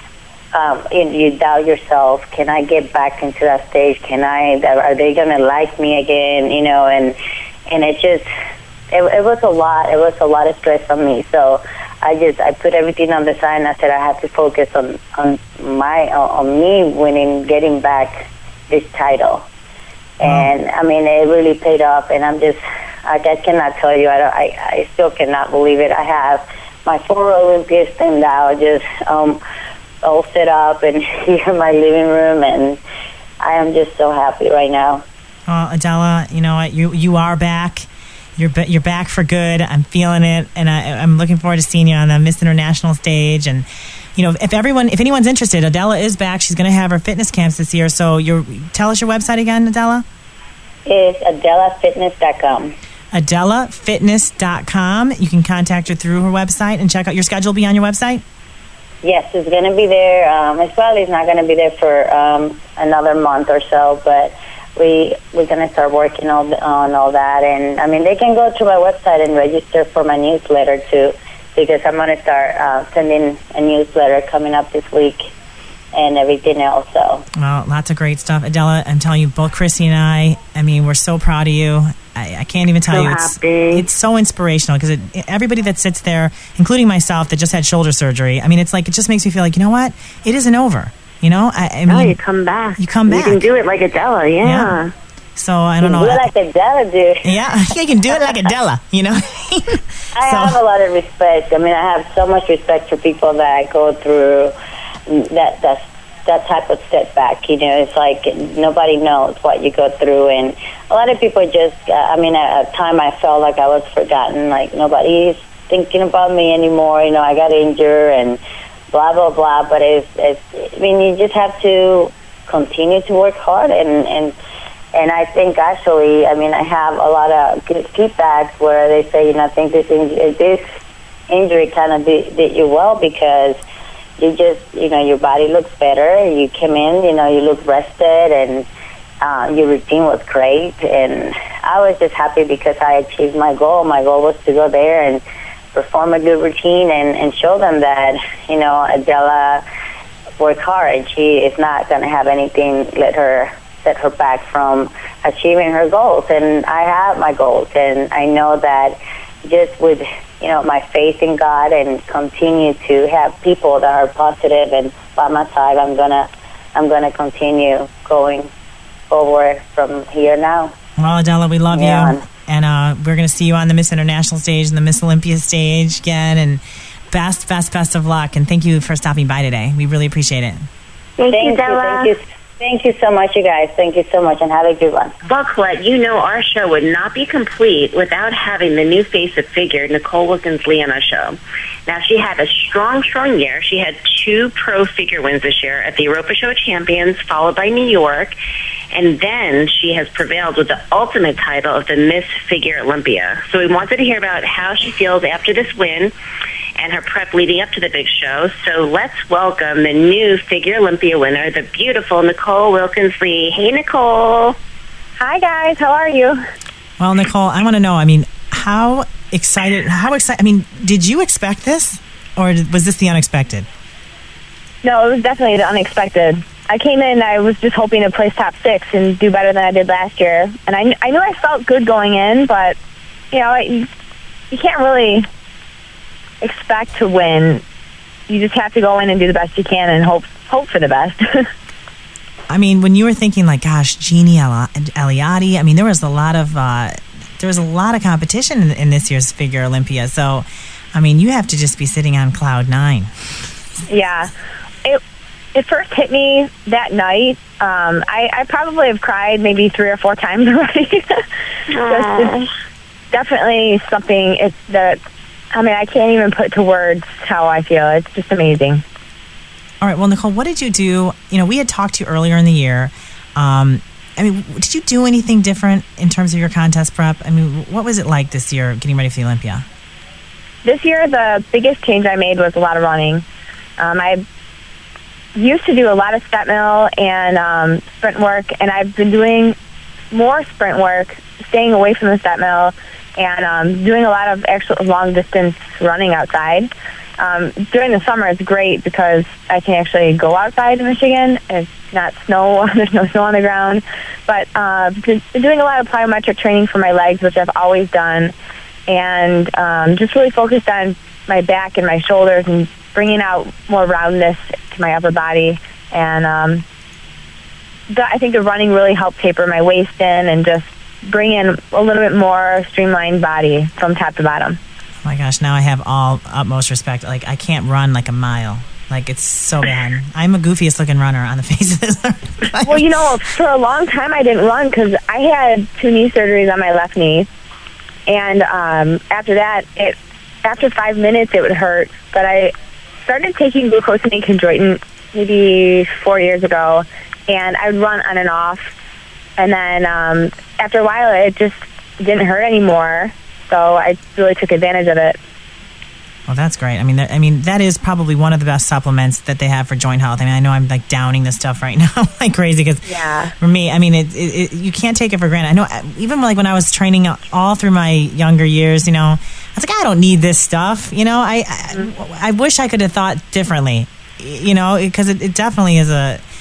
S9: you doubt yourself. Can I get back into that stage? Are they going to like me again? You know, and it just it was a lot. It was a lot of stress on me. So I put everything on the side, and I said I have to focus on me winning, getting back this title. And I mean, it really paid off, and I cannot tell you. I still cannot believe it. I have my 4 Olympias pinned out, just all set up and here in my living room, and I am just so happy right now.
S2: Well, Adela, you know what? You are back. You're back for good. I'm feeling it, and I'm looking forward to seeing you on the Miss International stage. And you know, if anyone's interested, Adela is back. She's going to have her fitness camps this year. So tell us your website again, Adela.
S9: It's adelafitness.com.
S2: adelafitness.com. You can contact her through her website and check out your schedule. Be on your website.
S9: Yes, it's going to be there. It's probably not going to be there for another month or so, but we're going to start working on all that. And I mean, they can go to my website and register for my newsletter too, because I'm going to start sending a newsletter coming up this week and everything else. So,
S2: well, lots of great stuff, Adela. I'm telling you, both Chrissy and I mean, we're so proud of you. I can't even tell you. It's so inspirational because everybody that sits there, including myself, that just had shoulder surgery. I mean, it's like it just makes me feel like, you know what? It isn't over. You know, I mean,
S3: you come back.
S2: You come back.
S3: You can do it like Adela, yeah.
S2: So I don't know.
S9: Do it like Adela, dude.
S2: Yeah, you can do it like Adela. You know.
S9: I have a lot of respect. I mean, I have so much respect for people that go through that type of setback. You know, it's like nobody knows what you go through, and a lot of people just. I mean, at a time I felt like I was forgotten. Like nobody's thinking about me anymore. You know, I got injured and blah blah blah. But it's. I mean, you just have to continue to work hard, and I think actually, I mean, I have a lot of good feedbacks where they say, you know, I think this injury kind of did you well because you just, you know, your body looks better. You came in, you know, you look rested, and your routine was great. And I was just happy because I achieved my goal. My goal was to go there and perform a good routine and show them that, you know, Adela worked hard and she is not going to have anything set her back from achieving her goals. And I have my goals, and I know that just with, you know, my faith in God and continue to have people that are positive and by my side, I'm gonna continue going forward from here now.
S2: Well, Adela, we love you, and we're gonna see you on the Miss International stage and the Miss Olympia stage again. And best of luck, and thank you for stopping by today. We really appreciate it.
S3: Thank you, Adela.
S9: Thank you so much, you guys. Thank you so much, and have a good one.
S3: Well, Colette, you know our show would not be complete without having the new face of figure, Nicole Wilkins-Lee, on our show. Now, she had a strong year. She had 2 pro figure wins this year at the Europa Show Champions, followed by New York, and then she has prevailed with the ultimate title of the Miss Figure Olympia. So we wanted to hear about how she feels after this win and her prep leading up to the big show. So let's welcome the new Figure Olympia winner, the beautiful Nicole Wilkins-Lee. Hey, Nicole.
S10: Hi, guys. How are you?
S2: Well, Nicole, I want to know, I mean, how excited, I mean, did you expect this, or was this the unexpected?
S10: No, it was definitely the unexpected. I came in, I was just hoping to place top 6 and do better than I did last year. And I knew I felt good going in, but, you know, you can't really expect to win. You just have to go in and do the best you can and hope for the best.
S2: I mean, when you were thinking like, gosh, Jeannie Eliade, I mean, there was a lot of competition in this year's Figure Olympia. So, I mean, you have to just be sitting on cloud 9.
S10: Yeah, it first hit me that night. I probably have cried maybe 3 or 4 times already. It's definitely something that. I mean, I can't even put to words how I feel. It's just amazing.
S2: All right. Well, Nicole, what did you do? You know, we had talked to you earlier in the year. I mean, did you do anything different in terms of your contest prep? I mean, what was it like this year getting ready for the Olympia?
S10: This year, the biggest change I made was a lot of running. I used to do a lot of step mill and sprint work, and I've been doing more sprint work, staying away from the step mill, and doing a lot of actual long distance running outside. During the summer, it's great because I can actually go outside in Michigan. It's not snow. There's no snow on the ground. But been doing a lot of plyometric training for my legs, which I've always done, and just really focused on my back and my shoulders and bringing out more roundness to my upper body. And I think the running really helped taper my waist in and just bring in a little bit more streamlined body from top to bottom.
S2: Oh my gosh, now I have all utmost respect. Like, I can't run like a mile. Like, it's so bad. I'm the goofiest looking runner on the face of this earth.
S10: Well, you know, for a long time I didn't run because I had 2 knee surgeries on my left knee. And after that, after 5 minutes, it would hurt. But I started taking glucosamine chondroitin maybe 4 years ago, and I would run on and off. And then after a while, it just didn't hurt anymore. So I really took advantage of it.
S2: Well, that's great. I mean, that is probably one of the best supplements that they have for joint health. I mean, I know I'm like downing this stuff right now like crazy because for me, I mean, you can't take it for granted. I know even like when I was training all through my younger years, you know, I was like, I don't need this stuff. You know, I wish I could have thought differently, you know, because it definitely is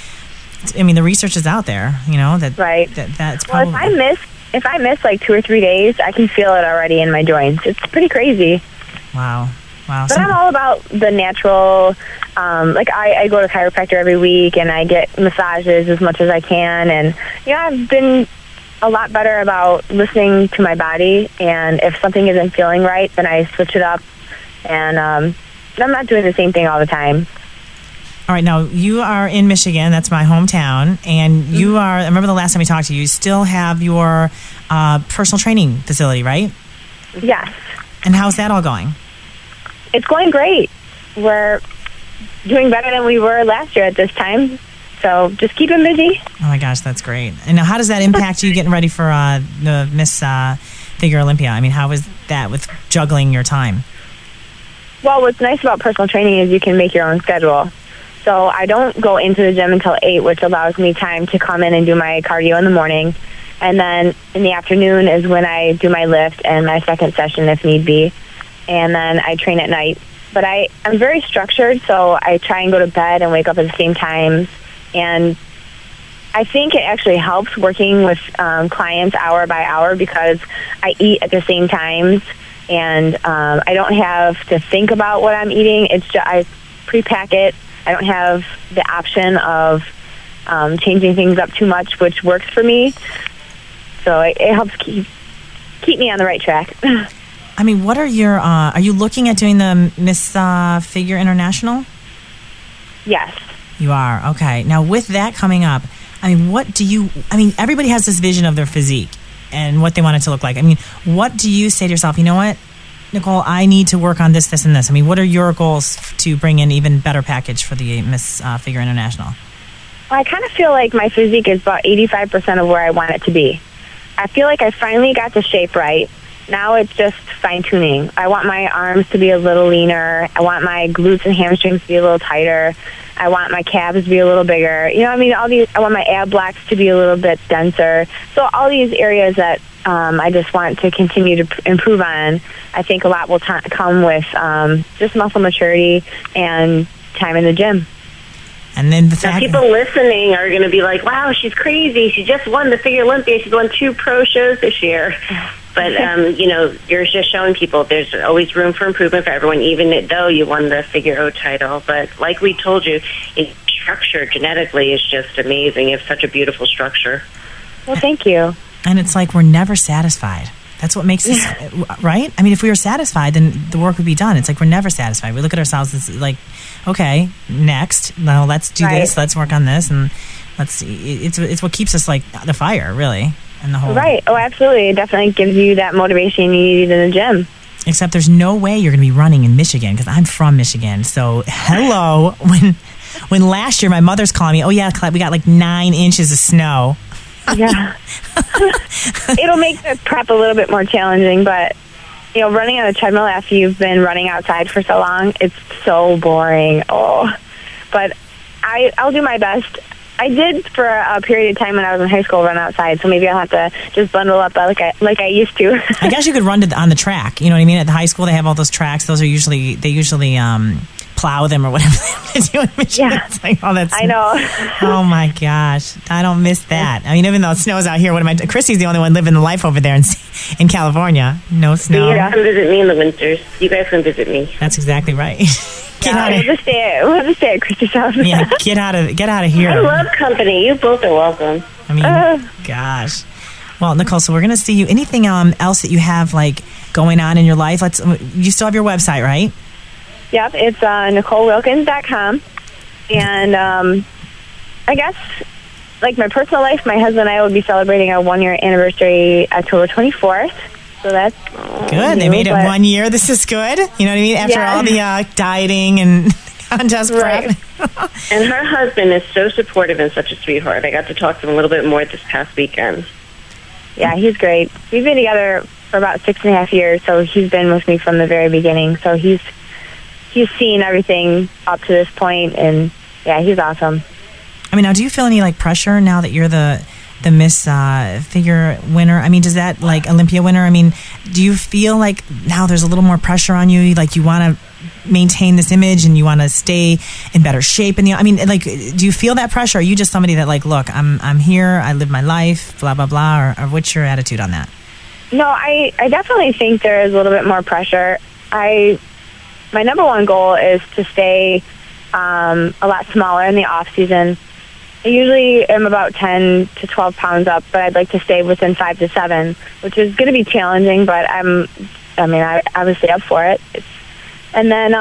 S2: I mean, the research is out there, you know, that's probably.
S10: Well, if I miss like 2 or 3 days, I can feel it already in my joints. It's pretty crazy.
S2: Wow.
S10: But I'm all about the natural. Like I go to chiropractor every week, and I get massages as much as I can. And I've been a lot better about listening to my body. And if something isn't feeling right, then I switch it up. And I'm not doing the same thing all the time.
S2: All right, now you are in Michigan. That's my hometown, and you are. I remember the last time we talked to you. You still have your personal training facility, right?
S10: Yes.
S2: And how's that all going?
S10: It's going great. We're doing better than we were last year at this time. So just keep them busy.
S2: Oh my gosh, that's great. And now, how does that impact you getting ready for the Miss Figure Olympia? I mean, how is that with juggling your time?
S10: Well, what's nice about personal training is you can make your own schedule. So I don't go into the gym until 8, which allows me time to come in and do my cardio in the morning. And then in the afternoon is when I do my lift and my second session if need be. And then I train at night. But I'm very structured, so I try and go to bed and wake up at the same times. And I think it actually helps working with clients hour by hour because I eat at the same times. And I don't have to think about what I'm eating. It's just, I pre-pack it. I don't have the option of changing things up too much, which works for me. So it helps keep me on the right track.
S2: I mean, what are your? Are you looking at doing the Miss Figure International?
S10: Yes.
S2: You are. Okay. Now, with that coming up, I mean, everybody has this vision of their physique and what they want it to look like. I mean, what do you say to yourself? You know what, Nicole, I need to work on this, this, and this. I mean, what are your goals to bring in even better package for the Miss Figure International?
S10: Well, I kind of feel like my physique is about 85% of where I want it to be. I feel like I finally got the shape right. Now it's just fine-tuning. I want my arms to be a little leaner. I want my glutes and hamstrings to be a little tighter. I want my calves to be a little bigger. I want my ab blocks to be a little bit denser. So all these areas that I just want to continue to improve on. I think a lot will come with just muscle maturity and time in the gym.
S2: And then
S3: people listening are going to be like, wow, she's crazy. She just won the Figure Olympia. She's won 2 pro shows this year. But, you're just showing people there's always room for improvement for everyone, even though you won the Figure O title. But like we told you, its structure genetically is just amazing. You have such a beautiful structure.
S10: Well, thank you.
S2: And it's like we're never satisfied. That's what makes us, right? I mean, if we were satisfied, then the work would be done. It's like we're never satisfied. We look at ourselves as like, okay, next. Now let's do this. Let's work on this. And it's what keeps us like the fire, really. And the whole.
S10: Right. Oh, absolutely. It definitely gives you that motivation you need in the gym.
S2: Except there's no way you're going to be running in Michigan because I'm from Michigan. So, hello. When last year my mother's calling me, oh, yeah, we got like 9 inches of snow.
S10: Yeah. It'll make the prep a little bit more challenging, but, running on a treadmill after you've been running outside for so long, it's so boring. Oh, but I'll do my best. I did for a period of time when I was in high school run outside, so maybe I'll have to just bundle up like I used to.
S2: I guess you could run on the track. You know what I mean? At the high school, they have all those tracks. Those are usually plow them or whatever they do in Michigan.
S10: Yeah.
S2: It's like, oh, that's,
S10: I know.
S2: Oh my gosh, I don't miss that. I mean, even though it snows out here, Chrissy's the only one living the life over there in California. No snow.
S3: You guys come visit me in the winters. You guys come visit me.
S2: That's exactly right.
S10: We'll just stay at Christy's house.
S2: Yeah, get out of here.
S3: I love company. You both are welcome.
S2: I mean, gosh. Well, Nicole, so we're going to see you. Anything else that you have like going on in your life? You still have your website, right?
S10: Yep, it's NicoleWilkins.com. And I guess, like my personal life, my husband and I will be celebrating our 1-year anniversary October 24th. So that's
S2: good. They made it 1 year. This is good. You know what I mean? After all the dieting and contest prep.
S3: And her husband is so supportive and such a sweetheart. I got to talk to him a little bit more this past weekend.
S10: Yeah, he's great. We've been together for about 6.5 years, so he's been with me from the very beginning. So he's seen everything up to this point, and yeah, he's awesome.
S2: I mean, now, do you feel any like pressure now that you're the Miss Figure winner? I mean, does that like Olympia winner? I mean, do you feel like now there's a little more pressure on you? Like you want to maintain this image and you want to stay in better shape? I mean, like, do you feel that pressure? Or are you just somebody that like, look, I'm here, I live my life, blah blah blah? Or what's your attitude on that?
S10: No, I definitely think there is a little bit more pressure. My number one goal is to stay a lot smaller in the off season. I usually am about 10 to 12 pounds up, but I'd like to stay within 5 to 7, which is going to be challenging, but I'm obviously up for it. And then,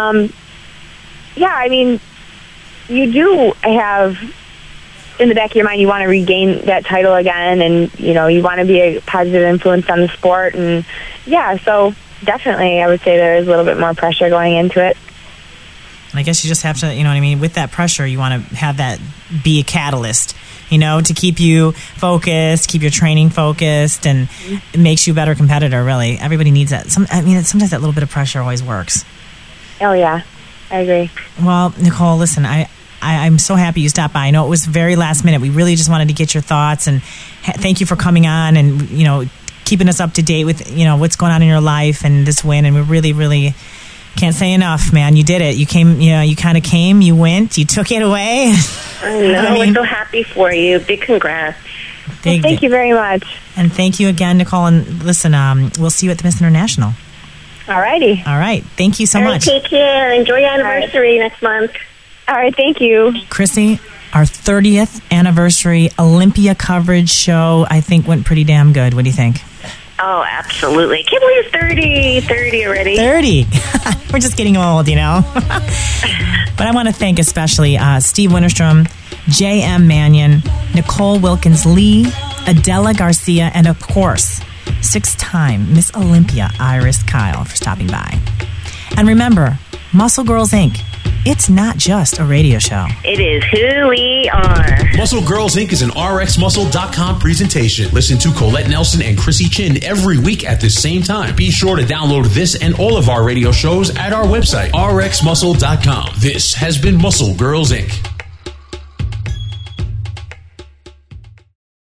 S10: I mean, you do have in the back of your mind, you want to regain that title again, and, you know, you want to be a positive influence on the sport. And, yeah, so definitely I would say there is a little bit more pressure going into it.
S2: I guess you just have to, you know what I mean, with that pressure, you want to have that be a catalyst, you know, to keep you focused, keep your training focused, and it makes you a better competitor, really. Everybody needs that. Sometimes that little bit of pressure always works.
S10: Oh, yeah. I agree.
S2: Well, Nicole, listen, I'm so happy you stopped by. I know it was very last minute. We really just wanted to get your thoughts, and thank you for coming on and, you know, keeping us up to date with, you know, what's going on in your life and this win. And we really, really can't say enough, man. You did it. You came, you know, you kind of came, you went, you took it away.
S3: I know. We're so happy for you. Big congrats.
S10: Thank you very much.
S2: And thank you again, Nicole. And listen, we'll see you at the Miss International.
S10: All righty.
S2: All right. Thank you so much.
S3: Take care. Enjoy your anniversary next month.
S10: All right. Thank you.
S2: Chrissy, our 30th anniversary Olympia coverage show, I think, went pretty damn good. What do you think?
S3: Oh, absolutely. I can't believe it's 30 already.
S2: 30. We're just getting old, you know. But I want to thank especially Steve Winterstrom, J.M. Mannion, Nicole Wilkins-Lee, Adela Garcia, and of course, 6-time Miss Olympia Iris Kyle for stopping by. And remember, Muscle Girls, Inc., it's not just a radio show.
S3: It is who we are.
S1: Muscle Girls, Inc. is an RxMuscle.com presentation. Listen to Colette Nelson and Chrissy Chin every week at the same time. Be sure to download this and all of our radio shows at our website, RxMuscle.com. This has been Muscle Girls, Inc.